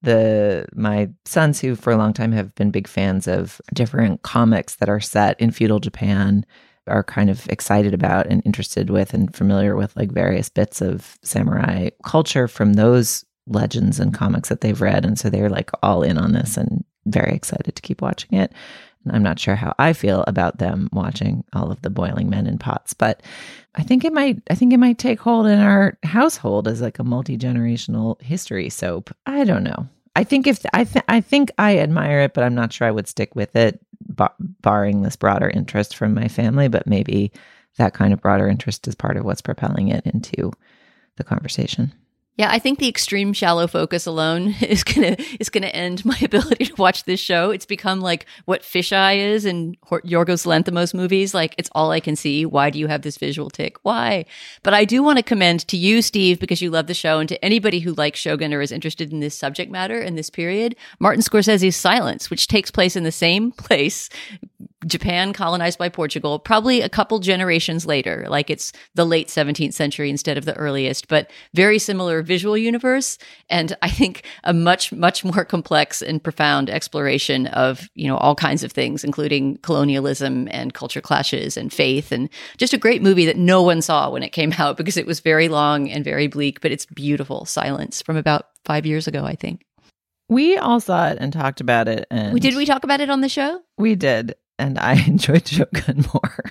the my sons, who for a long time have been big fans of different comics that are set in feudal Japan, are kind of excited about and interested with and familiar with like various bits of samurai culture from those legends and comics that they've read. And so they're like all in on this and very excited to keep watching it. And I'm not sure how I feel about them watching all of the boiling men in pots, but I think it might, I think it might take hold in our household as like a multi-generational history soap. I don't know. I think if I, th- I think I admire it, but I'm not sure I would stick with it, bar- barring this broader interest from my family. But maybe that kind of broader interest is part of what's propelling it into the conversation. Yeah, I think the extreme shallow focus alone is gonna is gonna end my ability to watch this show. It's become like what Fisheye is in Yorgos Lanthimos movies. Like, it's all I can see. Why do you have this visual tick? Why? But I do want to commend to you, Steve, because you love the show, and to anybody who likes Shogun or is interested in this subject matter in this period, Martin Scorsese's Silence, which takes place in the same place, Japan colonized by Portugal, probably a couple generations later. Like, it's the late seventeenth century instead of the earliest, but very similar visual universe. And I think a much, much more complex and profound exploration of, you know, all kinds of things, including colonialism and culture clashes and faith, and just a great movie that no one saw when it came out because it was very long and very bleak, but it's beautiful. Silence, from about five years ago, I think. We all saw it and talked about it. And We did we talk about it on the show? We did. And I enjoyed Shogun more.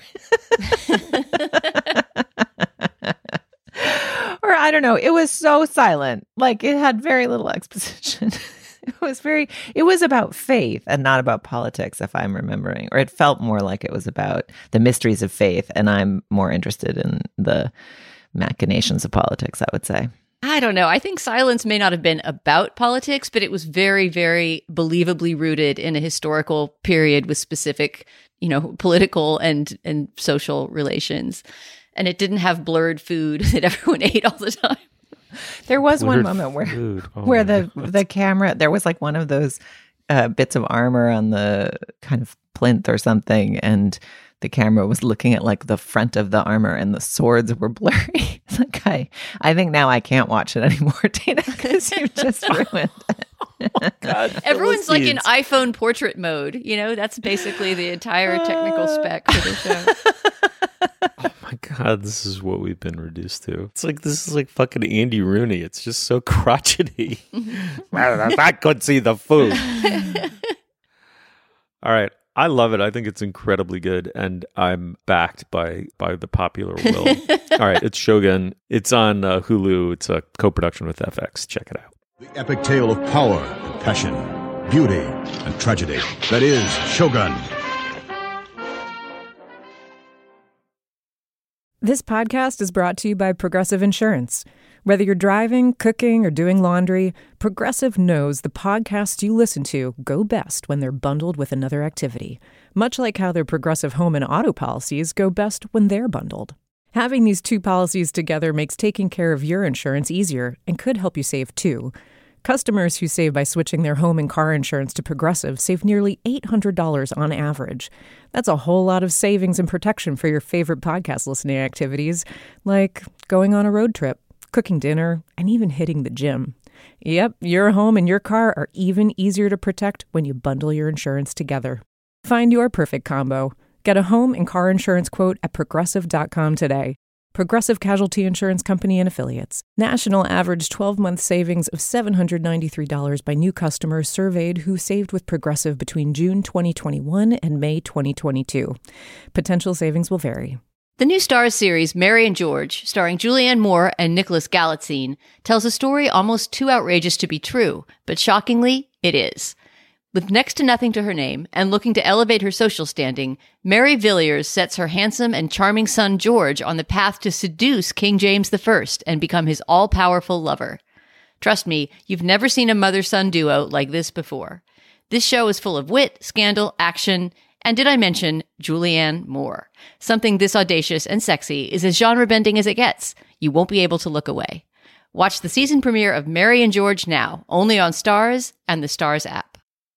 Or I don't know. It was so silent. Like it had very little exposition. It was very, it was about faith and not about politics, if I'm remembering. Or it felt more like it was about the mysteries of faith. And I'm more interested in the machinations of politics, I would say. I don't know. I think Silence may not have been about politics, but it was very, very believably rooted in a historical period with specific, you know, political and, and social relations. And it didn't have blurred food that everyone ate all the time. There was Blurred one moment where food. Oh where my the God. the camera, there was like one of those uh, bits of armor on the kind of plinth or something, and the camera was looking at like the front of the armor, and the swords were blurry. It's like I, I think now I can't watch it anymore, Dana, because you've just ruined it. God, Everyone's like in Philistines. iPhone portrait mode. You know, that's basically the entire technical spec for the show. Oh my God, this is what we've been reduced to. It's like, this is like fucking Andy Rooney. It's just so crotchety. I could see the food. All right. I love it. I think it's incredibly good, and I'm backed by by the popular will. All right, it's Shogun. It's on uh, Hulu. It's a co-production with F X. Check it out. The epic tale of power and passion, beauty and tragedy. That is Shogun. This podcast is brought to you by Progressive Insurance. Whether you're driving, cooking, or doing laundry, Progressive knows the podcasts you listen to go best when they're bundled with another activity, much like how their Progressive home and auto policies go best when they're bundled. Having these two policies together makes taking care of your insurance easier and could help you save too. Customers who save by switching their home and car insurance to Progressive save nearly eight hundred dollars on average. That's a whole lot of savings and protection for your favorite podcast listening activities, like going on a road trip, cooking dinner, and even hitting the gym. Yep, your home and your car are even easier to protect when you bundle your insurance together. Find your perfect combo. Get a home and car insurance quote at progressive dot com today. Progressive Casualty Insurance Company and Affiliates. National average twelve-month savings of seven hundred ninety-three dollars by new customers surveyed who saved with Progressive between June twenty twenty-one and May twenty twenty-two. Potential savings will vary. The new Starz series, Mary and George, starring Julianne Moore and Nicholas Galitzine, tells a story almost too outrageous to be true, but shockingly, it is. With next to nothing to her name and looking to elevate her social standing, Mary Villiers sets her handsome and charming son George on the path to seduce King James the First and become his all-powerful lover. Trust me, you've never seen a mother-son duo like this before. This show is full of wit, scandal, action, and did I mention Julianne Moore? Something this audacious and sexy is as genre-bending as it gets. You won't be able to look away. Watch the season premiere of Mary and George now, only on Starz and the Starz app.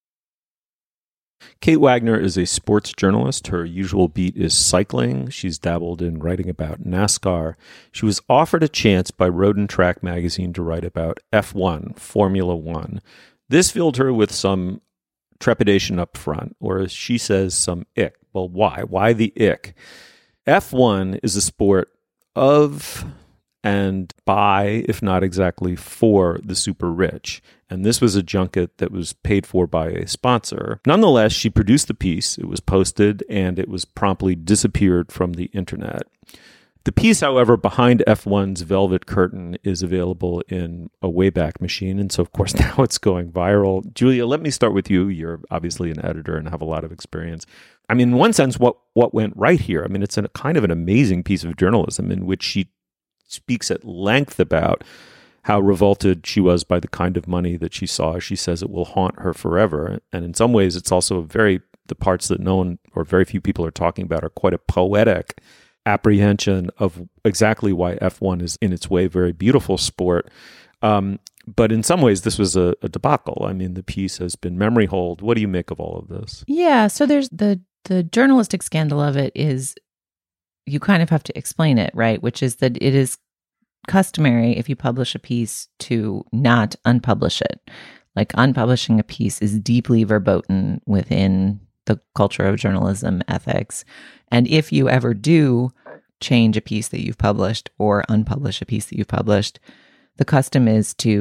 Kate Wagner is a sports journalist. Her usual beat is cycling. She's dabbled in writing about NASCAR. She was offered a chance by Road and Track magazine to write about F one, Formula One. This filled her with some trepidation up front, or as she says, some ick. Well, why? Why the ick? F one is a sport of and by, if not exactly for, the super rich. And this was a junket that was paid for by a sponsor. Nonetheless, she produced the piece. It was posted, and it was promptly disappeared from the internet. The piece, however, behind F one's velvet curtain is available in a Wayback Machine. And so, of course, now it's going viral. Julia, let me start with you. You're obviously an editor and have a lot of experience. I mean, in one sense, what, what went right here? I mean, it's a kind of an amazing piece of journalism in which she speaks at length about how revolted she was by the kind of money that she saw. She says it will haunt her forever. And in some ways, it's also a very, the parts that no one or very few people are talking about are quite a poetic apprehension of exactly why F one is in its way very beautiful sport. Um, but in some ways, this was a, a debacle. I mean, the piece has been memory hold. What do you make of all of this? Yeah, so there's the the journalistic scandal of it is you kind of have to explain it, right? Which is that it is customary if you publish a piece to not unpublish it. Like unpublishing a piece is deeply verboten within the culture of journalism ethics. And if you ever do change a piece that you've published or unpublish a piece that you've published, the custom is to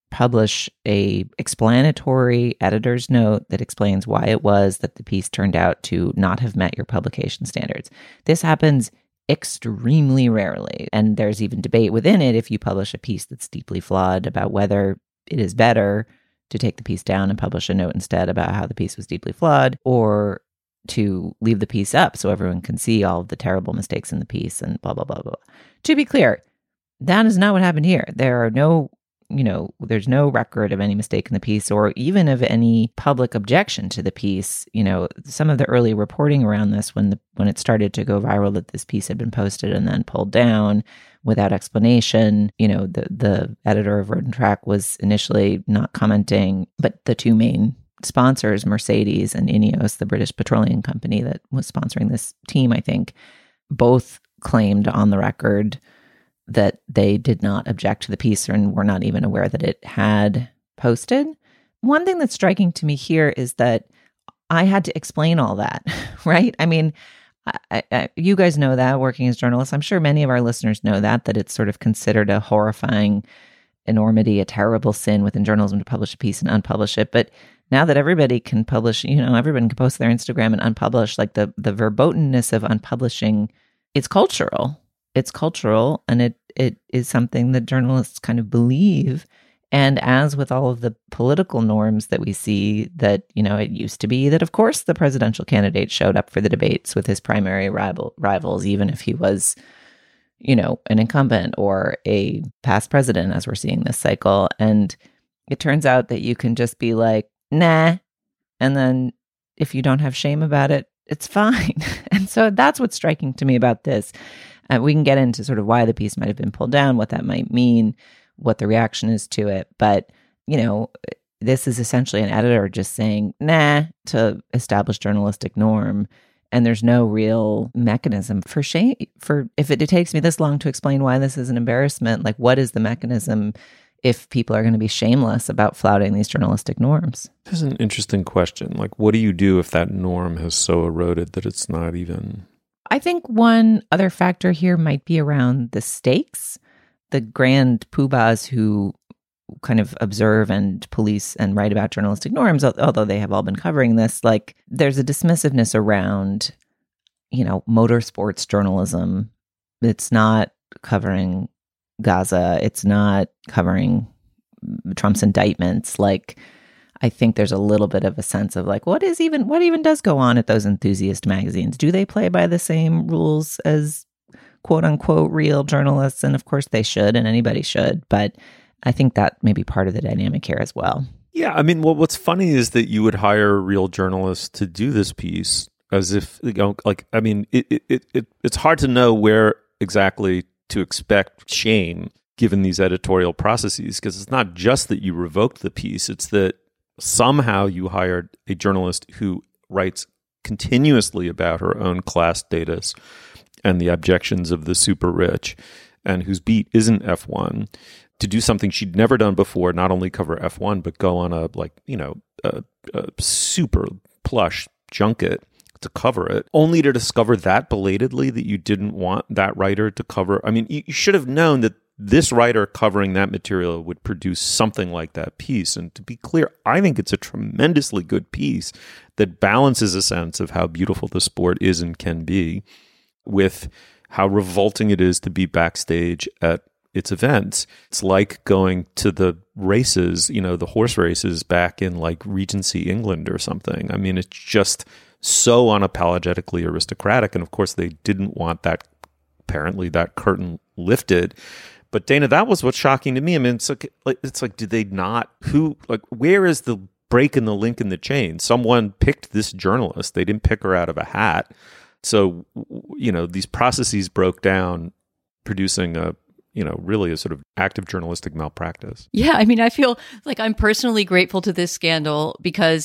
publish a explanatory editor's note that explains why it was that the piece turned out to not have met your publication standards. This happens extremely rarely, and there's even debate within it if you publish a piece that's deeply flawed about whether it is better to take the piece down and publish a note instead about how the piece was deeply flawed, or to leave the piece up so everyone can see all of the terrible mistakes in the piece and blah, blah, blah, blah. To be clear, that is not what happened here. There are no you know, there's no record of any mistake in the piece or even of any public objection to the piece. You know, some of the early reporting around this when the when it started to go viral that this piece had been posted and then pulled down without explanation, you know, the, the editor of Road and Track was initially not commenting, but the two main sponsors, Mercedes and Ineos, the British petroleum company that was sponsoring this team, I think, both claimed on the record that they did not object to the piece and were not even aware that it had posted. One thing that's striking to me here is that I had to explain all that, right? I mean, I, I, you guys know that working as journalists. I'm sure many of our listeners know that, that it's sort of considered a horrifying enormity, a terrible sin within journalism to publish a piece and unpublish it. But now that everybody can publish, you know, everyone can post their Instagram and unpublish, like the, the verbotenness of unpublishing, it's cultural. It's cultural, and it it is something that journalists kind of believe. And as with all of the political norms that we see, that, you know, it used to be that, of course, the presidential candidate showed up for the debates with his primary rival, rivals, even if he was, you know, an incumbent or a past president, as we're seeing this cycle. And it turns out that you can just be like, nah. And then if you don't have shame about it, it's fine. And so that's what's striking to me about this. Uh, we can get into sort of why the piece might have been pulled down, what that might mean, what the reaction is to it. But, you know, this is essentially an editor just saying, nah, to establish journalistic norm. And there's no real mechanism for shame. For if it, it takes me this long to explain why this is an embarrassment, like what is the mechanism if people are going to be shameless about flouting these journalistic norms? This is an interesting question. Like, what do you do if that norm has so eroded that it's not even... I think one other factor here might be around the stakes. The grand poobahs who kind of observe and police and write about journalistic norms, although they have all been covering this, like there's a dismissiveness around, you know, motorsports journalism. It's not covering Gaza. It's not covering Trump's indictments. Like, I think there's a little bit of a sense of like, what is even, what even does go on at those enthusiast magazines? Do they play by the same rules as quote unquote real journalists? And of course they should, and anybody should. But I think that may be part of the dynamic here as well. Yeah. I mean, well, what's funny is that you would hire real journalists to do this piece as if, you know, like, I mean, it, it, it it's hard to know where exactly to expect shame given these editorial processes, because it's not just that you revoked the piece, it's that somehow you hired a journalist who writes continuously about her own class status and the objections of the super rich, and whose beat isn't F one, to do something she'd never done before, not only cover F one, but go on a, like, you know, a, a super plush junket to cover it, only to discover that belatedly that you didn't want that writer to cover. I mean, you, you should have known that this writer covering that material would produce something like that piece. And to be clear, I think it's a tremendously good piece that balances a sense of how beautiful the sport is and can be with how revolting it is to be backstage at its events. It's like going to the races, you know, the horse races back in like Regency England or something. I mean, it's just so unapologetically aristocratic. And of course, they didn't want that, apparently, that curtain lifted. But Dana, that was what's shocking to me. I mean, it's like, like it's like, did they not? Who? Like, where is the break in the link in the chain? Someone picked this journalist. They didn't pick her out of a hat. So, you know, these processes broke down, producing a, you know, really a sort of active journalistic malpractice. Yeah, I mean, I feel like I'm personally grateful to this scandal because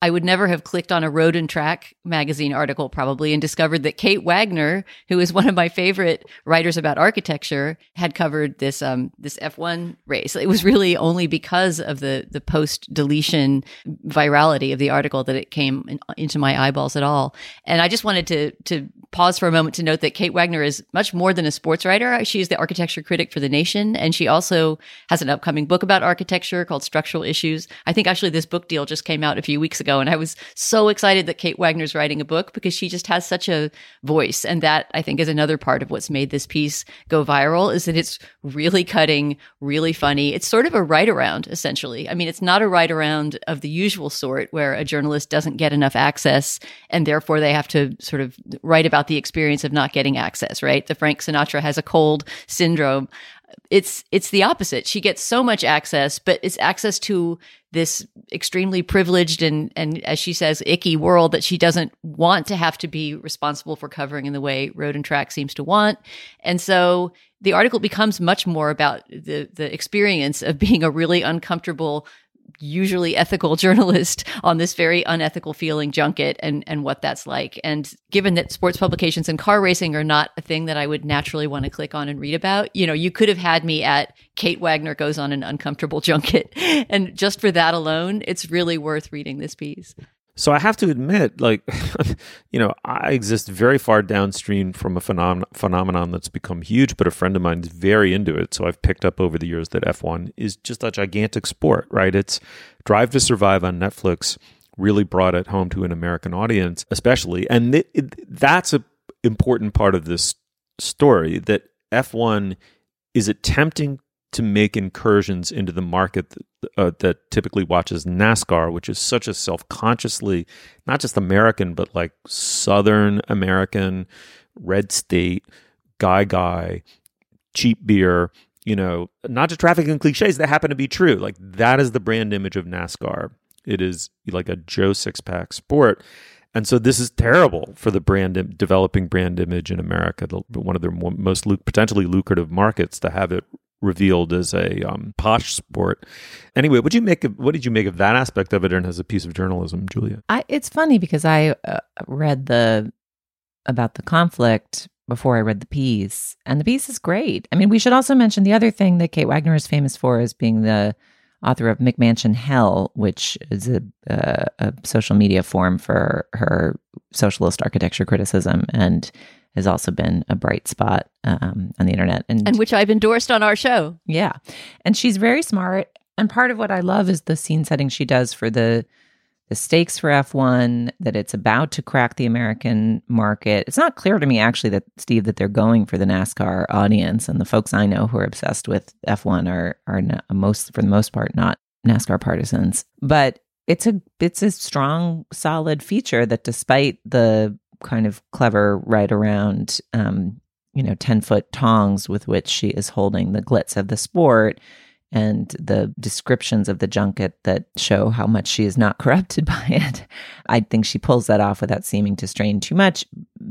I would never have clicked on a Road and Track magazine article probably and discovered that Kate Wagner, who is one of my favorite writers about architecture, had covered this um, this F one race. It was really only because of the the post-deletion virality of the article that it came in, into my eyeballs at all. And I just wanted to to pause for a moment to note that Kate Wagner is much more than a sports writer. She is the architecture critic for The Nation, and she also has an upcoming book about architecture called Structural Issues. I think actually this book deal just came out a few weeks ago, and I was so excited that Kate Wagner's writing a book because she just has such a voice. And that, I think, is another part of what's made this piece go viral, is that it's really cutting, really funny. It's sort of a write-around, essentially. I mean, it's not a write-around of the usual sort where a journalist doesn't get enough access and therefore they have to sort of write about the experience of not getting access, right? The Frank Sinatra has a cold syndrome. It's it's the opposite. She gets so much access, but it's access to this extremely privileged and, and as she says, icky world that she doesn't want to have to be responsible for covering in the way Road and Track seems to want. And so the article becomes much more about the the experience of being a really uncomfortable, usually ethical journalist on this very unethical feeling junket and, and what that's like. And given that sports publications and car racing are not a thing that I would naturally want to click on and read about, you know, you could have had me at Kate Wagner goes on an uncomfortable junket. And just for that alone, it's really worth reading this piece. So I have to admit, like, you know, I exist very far downstream from a phenom- phenomenon that's become huge, but a friend of mine is very into it. So I've picked up over the years that F one is just a gigantic sport, right? It's Drive to Survive on Netflix really brought it home to an American audience, especially. And it, it, that's an important part of this story, that F one is attempting to make incursions into the market that, uh, that typically watches NASCAR, which is such a self-consciously, not just American, but like Southern American, red state, guy guy, cheap beer, you know, not just trafficking cliches that happen to be true. Like that is the brand image of NASCAR. It is like a Joe Six-Pack sport. And so this is terrible for the brand developing brand image in America, the, one of their most potentially lucrative markets, to have it revealed as a um, posh sport. Anyway, what did you make of what did you make of that aspect of it, and as a piece of journalism, Julia? I, it's funny because I uh, read the about the conflict before I read the piece, and the piece is great. I mean, we should also mention the other thing that Kate Wagner is famous for is being the author of McMansion Hell, which is a, uh, a social media forum for her socialist architecture criticism, and has also been a bright spot um, on the internet. And, and which I've endorsed on our show. Yeah. And she's very smart. And part of what I love is the scene setting she does for the the stakes for F one, that it's about to crack the American market. It's not clear to me, actually, that, Steve, that they're going for the NASCAR audience. And the folks I know who are obsessed with F one are, are not, most, for the most part, not NASCAR partisans. But it's a it's a strong, solid feature that despite the kind of clever right around, um, you know, ten-foot tongs with which she is holding the glitz of the sport and the descriptions of the junket that show how much she is not corrupted by it, I think she pulls that off without seeming to strain too much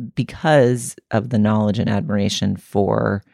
because of the knowledge and admiration for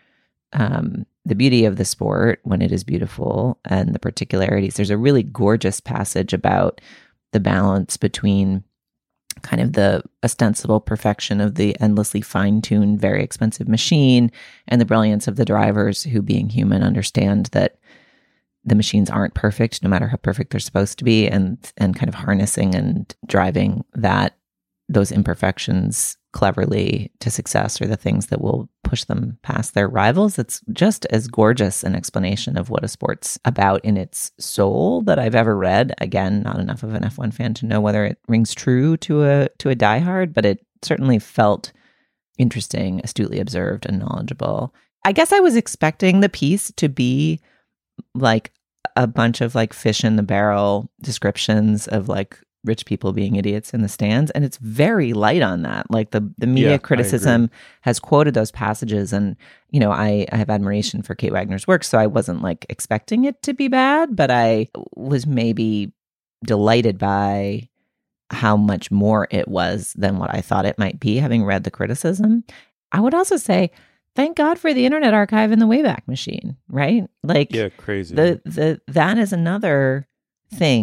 um, the beauty of the sport when it is beautiful and the particularities. There's a really gorgeous passage about the balance between kind of the ostensible perfection of the endlessly fine-tuned, very expensive machine and the brilliance of the drivers who, being human, understand that the machines aren't perfect, no matter how perfect they're supposed to be, and and kind of harnessing and driving that those imperfections cleverly to success are the things that will push them past their rivals. It's just as gorgeous an explanation of what a sport's about in its soul that I've ever read. Again, not enough of an F one fan to know whether it rings true to a to a diehard, but it certainly felt interesting, astutely observed, and knowledgeable. I guess I was expecting the piece to be like a bunch of like fish in the barrel descriptions of like rich people being idiots in the stands. And it's very light on that. Like the, the media yeah, criticism has quoted those passages. And, you know, I, I have admiration for Kate Wagner's work. So I wasn't like expecting it to be bad, but I was maybe delighted by how much more it was than what I thought it might be, having read the criticism. I would also say, thank God for the Internet Archive and the Wayback Machine, right? Like, yeah, crazy. The the that is another thing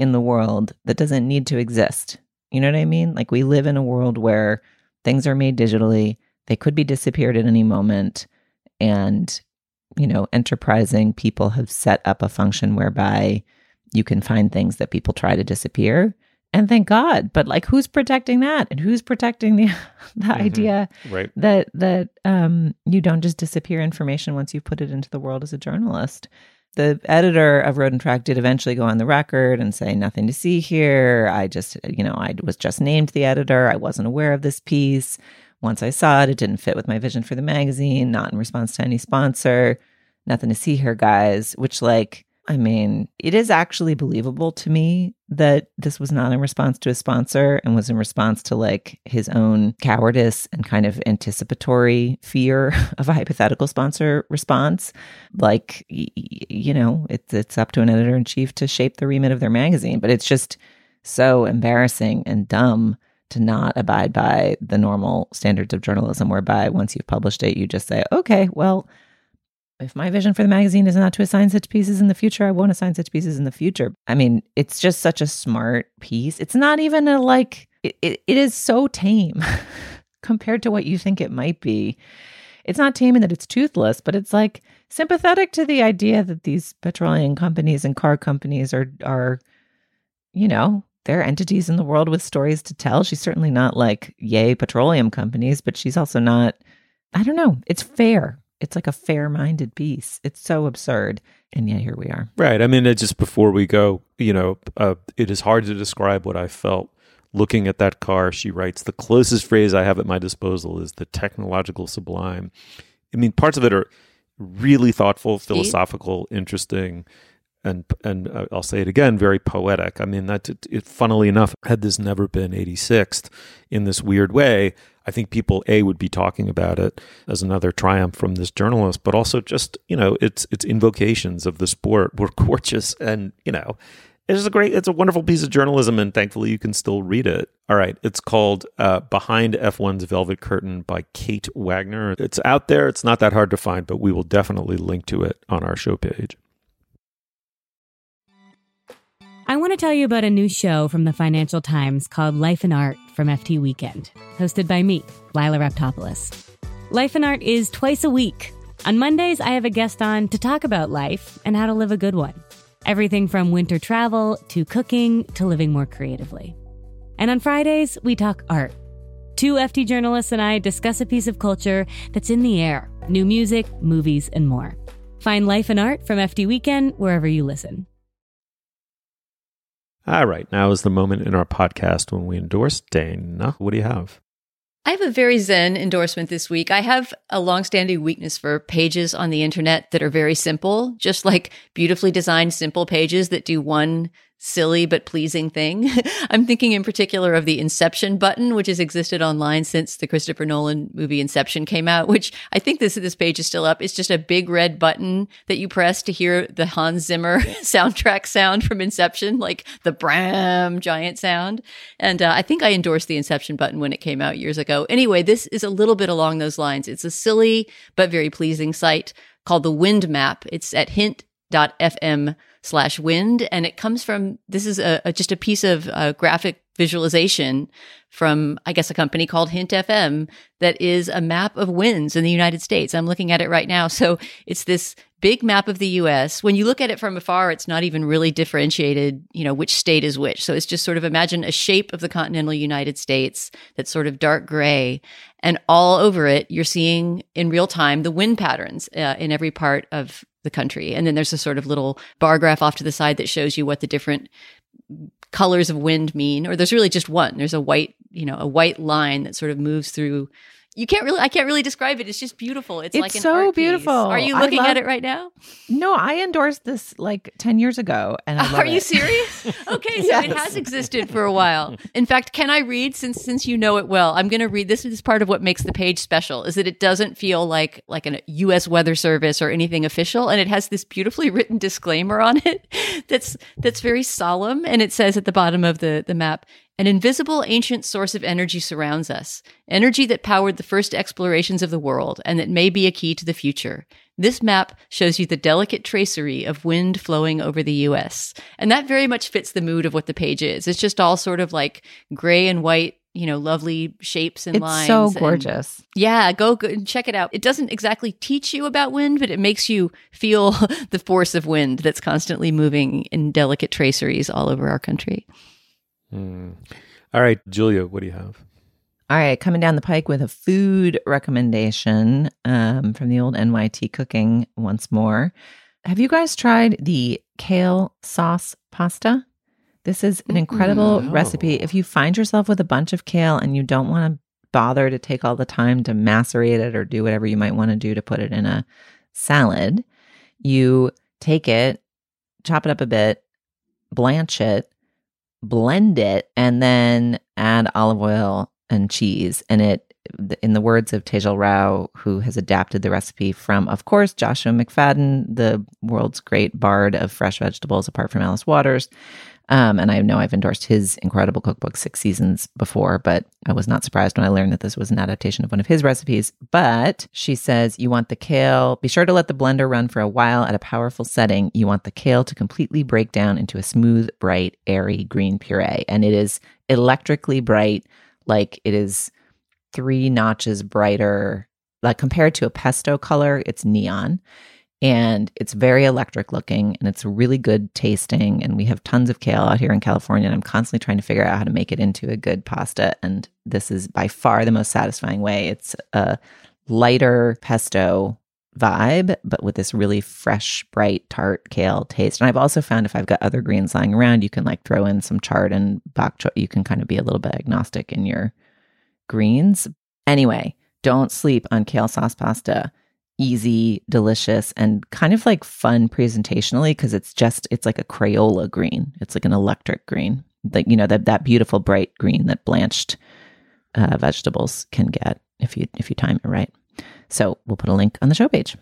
in the world that doesn't need to exist. You know what I mean? Like, we live in a world where things are made digitally. They could be disappeared at any moment. And, you know, enterprising people have set up a function whereby you can find things that people try to disappear. And thank God. But like, who's protecting that? And who's protecting the the mm-hmm. idea right. that that um, you don't just disappear information once you put it into the world as a journalist? The editor of Road and Track did eventually go on the record and say, nothing to see here. I just, you know, I was just named the editor. I wasn't aware of this piece. Once I saw it, it didn't fit with my vision for the magazine, not in response to any sponsor. Nothing to see here, guys. Which, like, I mean, it is actually believable to me that this was not in response to a sponsor and was in response to like his own cowardice and kind of anticipatory fear of a hypothetical sponsor response. Like, y- you know, it's it's up to an editor-in-chief to shape the remit of their magazine, but it's just so embarrassing and dumb to not abide by the normal standards of journalism, whereby once you've published it, you just say, okay, well, if my vision for the magazine is not to assign such pieces in the future, I won't assign such pieces in the future. I mean, it's just such a smart piece. It's not even a like, it, it, it is so tame compared to what you think it might be. It's not tame in that it's toothless, but it's like sympathetic to the idea that these petroleum companies and car companies are, are, you know, they're entities in the world with stories to tell. She's certainly not like, yay, petroleum companies, but she's also not, I don't know, it's fair. It's like a fair-minded piece. It's so absurd. And yet here we are. Right. I mean, it just before we go, you know, uh, it is hard to describe what I felt looking at that car. She writes, the closest phrase I have at my disposal is the technological sublime. I mean, parts of it are really thoughtful, philosophical, interesting, and and uh, I'll say it again, very poetic. I mean, that it, it, funnily enough, had this never been eighty-sixth in this weird way, I think people, A, would be talking about it as another triumph from this journalist, but also just, you know, its its invocations of the sport were gorgeous. And, you know, it's a great, it's a wonderful piece of journalism, and thankfully you can still read it. All right. It's called uh, Behind F one's Velvet Curtain by Kate Wagner. It's out there. It's not that hard to find, but we will definitely link to it on our show page. I want to tell you about a new show from the Financial Times called Life and Art from F T Weekend, hosted by me, Lila Raptopoulos. Life and Art is twice a week. On Mondays, I have a guest on to talk about life and how to live a good one. Everything from winter travel to cooking to living more creatively. And on Fridays, we talk art. Two F T journalists and I discuss a piece of culture that's in the air, new music, movies, and more. Find Life and Art from F T Weekend wherever you listen. All right, now is the moment in our podcast when we endorse Dana. What do you have? I have a very zen endorsement this week. I have a longstanding weakness for pages on the internet that are very simple, just like beautifully designed simple pages that do one silly but pleasing thing. I'm thinking in particular of the Inception button, which has existed online since the Christopher Nolan movie Inception came out, which I think this this page is still up. It's just a big red button that you press to hear the Hans Zimmer soundtrack sound from Inception, like the Bram giant sound. And uh, I think I endorsed the Inception button when it came out years ago. Anyway, this is a little bit along those lines. It's a silly but very pleasing site called the Wind Map. It's at hint dot f m slash wind. And it comes from, this is a, a just a piece of uh, graphic visualization from, I guess, a company called Hint F M that is a map of winds in the United States. I'm looking at it right now. So it's this big map of the U S. When you look at it from afar, it's not even really differentiated, you know, which state is which. So it's just sort of, imagine a shape of the continental United States that's sort of dark gray. And all over it, you're seeing in real time the wind patterns uh, in every part of the country. And then there's a sort of little bar graph off to the side that shows you what the different colors of wind mean, or there's really just one. There's a white, you know, a white line that sort of moves through. You can't really, I can't really describe it. It's just beautiful. It's, it's like an so art beautiful. Piece. Are you looking love, at it right now? No, I endorsed this like ten years ago. And I love Are you it. serious? Okay, so Yes. It has existed for a while. In fact, can I read, since since you know it well, I'm going to read, this is part of what makes the page special, is that it doesn't feel like like a U S Weather Service or anything official. And it has this beautifully written disclaimer on it that's that's very solemn. And it says at the bottom of the, the map, an invisible ancient source of energy surrounds us, energy that powered the first explorations of the world and that may be a key to the future. This map shows you the delicate tracery of wind flowing over the U S. And that very much fits the mood of what the page is. It's just all sort of like gray and white, you know, lovely shapes and it's lines. so and- gorgeous. yeah, go, go and check it out. It doesn't exactly teach you about wind, but it makes you feel the force of wind that's constantly moving in delicate traceries all over our country. Mm. All right, Julia, what do you have? All right, coming down the pike with a food recommendation um, from the old N Y T Cooking once more. Have you guys tried the kale sauce pasta? This is an incredible No. recipe. If you find yourself with a bunch of kale and you don't want to bother to take all the time to macerate it or do whatever you might want to do to put it in a salad, you take it, chop it up a bit, blanch it, blend it, and then add olive oil and cheese. And it, in the words of Tejal Rao, who has adapted the recipe from, of course, Joshua McFadden, the world's great bard of fresh vegetables, apart from Alice Waters. Um, and I know I've endorsed his incredible cookbook, Six Seasons, before, but I was not surprised when I learned that this was an adaptation of one of his recipes. But she says you want the kale, be sure to let the blender run for a while at a powerful setting. You want the kale to completely break down into a smooth, bright, airy green puree. And it is electrically bright, like it is three notches brighter, like compared to a pesto color, it's neon. And it's very electric looking and it's really good tasting. And we have tons of kale out here in California. And I'm constantly trying to figure out how to make it into a good pasta. And this is by far the most satisfying way. It's a lighter pesto vibe, but with this really fresh, bright, tart kale taste. And I've also found if I've got other greens lying around, you can like throw in some chard and bok choy. You can kind of be a little bit agnostic in your greens. Anyway, don't sleep on kale sauce pasta. Easy, delicious, and kind of like fun presentationally because it's just, it's like a Crayola green. It's like an electric green. Like, you know, that that beautiful bright green that blanched uh, vegetables can get if you if you time it right. So we'll put a link on the show page.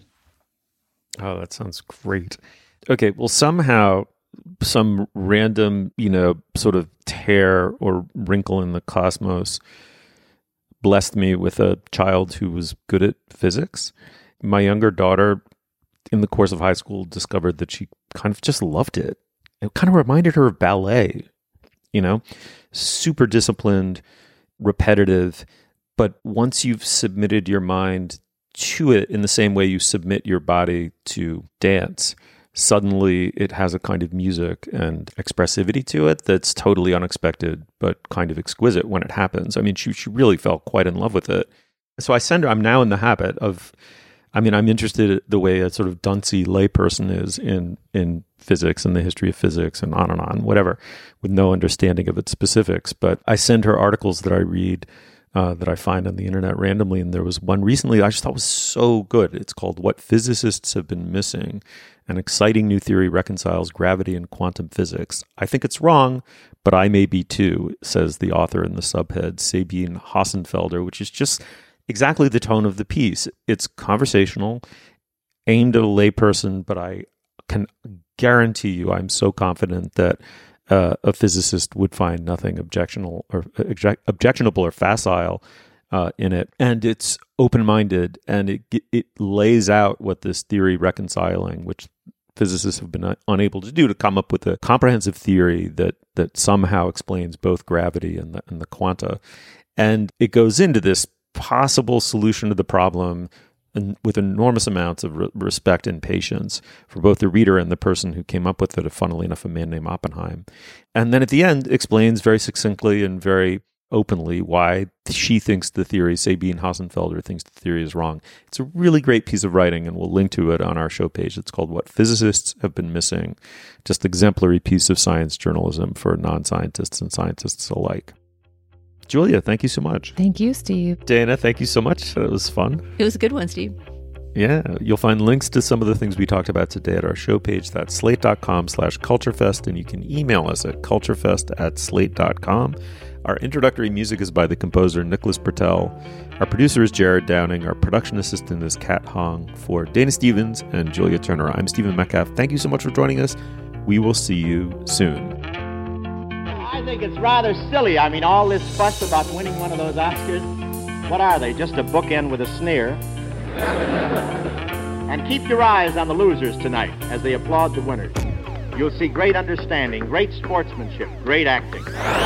Oh, that sounds great. Okay, well, somehow some random, you know, sort of tear or wrinkle in the cosmos blessed me with a child who was good at physics. My younger daughter, in the course of high school, discovered that she kind of just loved it. It kind of reminded her of ballet, you know, super disciplined, repetitive. But once you've submitted your mind to it in the same way you submit your body to dance, suddenly it has a kind of music and expressivity to it that's totally unexpected, but kind of exquisite when it happens. I mean, she, she really fell quite in love with it. So I send her, I'm now in the habit of, I mean, I'm interested in the way a sort of dunce layperson is in, in physics and the history of physics and on and on, whatever, with no understanding of its specifics. But I send her articles that I read, uh, that I find on the internet randomly. And there was one recently I just thought was so good. It's called What Physicists Have Been Missing. An exciting new theory reconciles gravity and quantum physics. I think it's wrong, but I may be too, says the author in the subhead, Sabine Hossenfelder, which is just exactly the tone of the piece. It's conversational, aimed at a layperson, but I can guarantee you, I'm so confident that uh, a physicist would find nothing objectionable or object, objectionable or facile uh, in it. And it's open-minded, and it it lays out what this theory reconciling, which physicists have been unable to do, to come up with a comprehensive theory that that somehow explains both gravity and the and the quanta. And it goes into this possible solution to the problem and with enormous amounts of re- respect and patience for both the reader and the person who came up with it, funnily enough, a man named Oppenheim. And then at the end explains very succinctly and very openly why she thinks the theory, Sabine Hossenfelder thinks the theory is wrong. It's a really great piece of writing, and we'll link to it on our show page. It's called What Physicists Have Been Missing. Just exemplary piece of science journalism for non-scientists and scientists alike. Julia, thank you so much. Thank you, Steve. Dana, thank you so much. It was fun. It was a good one, Steve. Yeah, you'll find links to some of the things we talked about today at our show page. That's slate.com slash culturefest, and you can email us at culturefest at slate dot com. Our introductory music is by the composer Nicholas Pertel. Our producer is Jared Downing. Our production assistant is Kat Hong. For Dana Stevens and Julia Turner, I'm Stephen Metcalf. Thank you so much for joining us. We will see you soon. I think it's rather silly. I mean, all this fuss about winning one of those Oscars, what are they? Just a bookend with a sneer. And keep your eyes on the losers tonight as they applaud the winners. You'll see great understanding, great sportsmanship, great acting.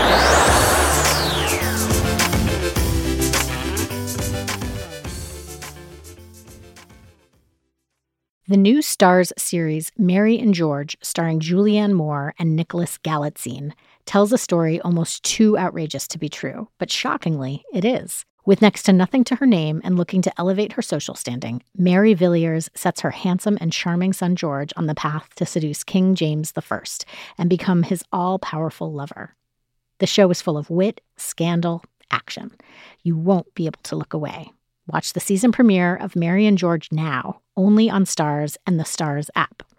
The new Starz series Mary and George, starring Julianne Moore and Nicholas Galitzine, tells a story almost too outrageous to be true, but shockingly, it is. With next to nothing to her name and looking to elevate her social standing, Mary Villiers sets her handsome and charming son George on the path to seduce King James the First and become his all-powerful lover. The show is full of wit, scandal, action. You won't be able to look away. Watch the season premiere of Mary and George now, only on Starz and the Starz app.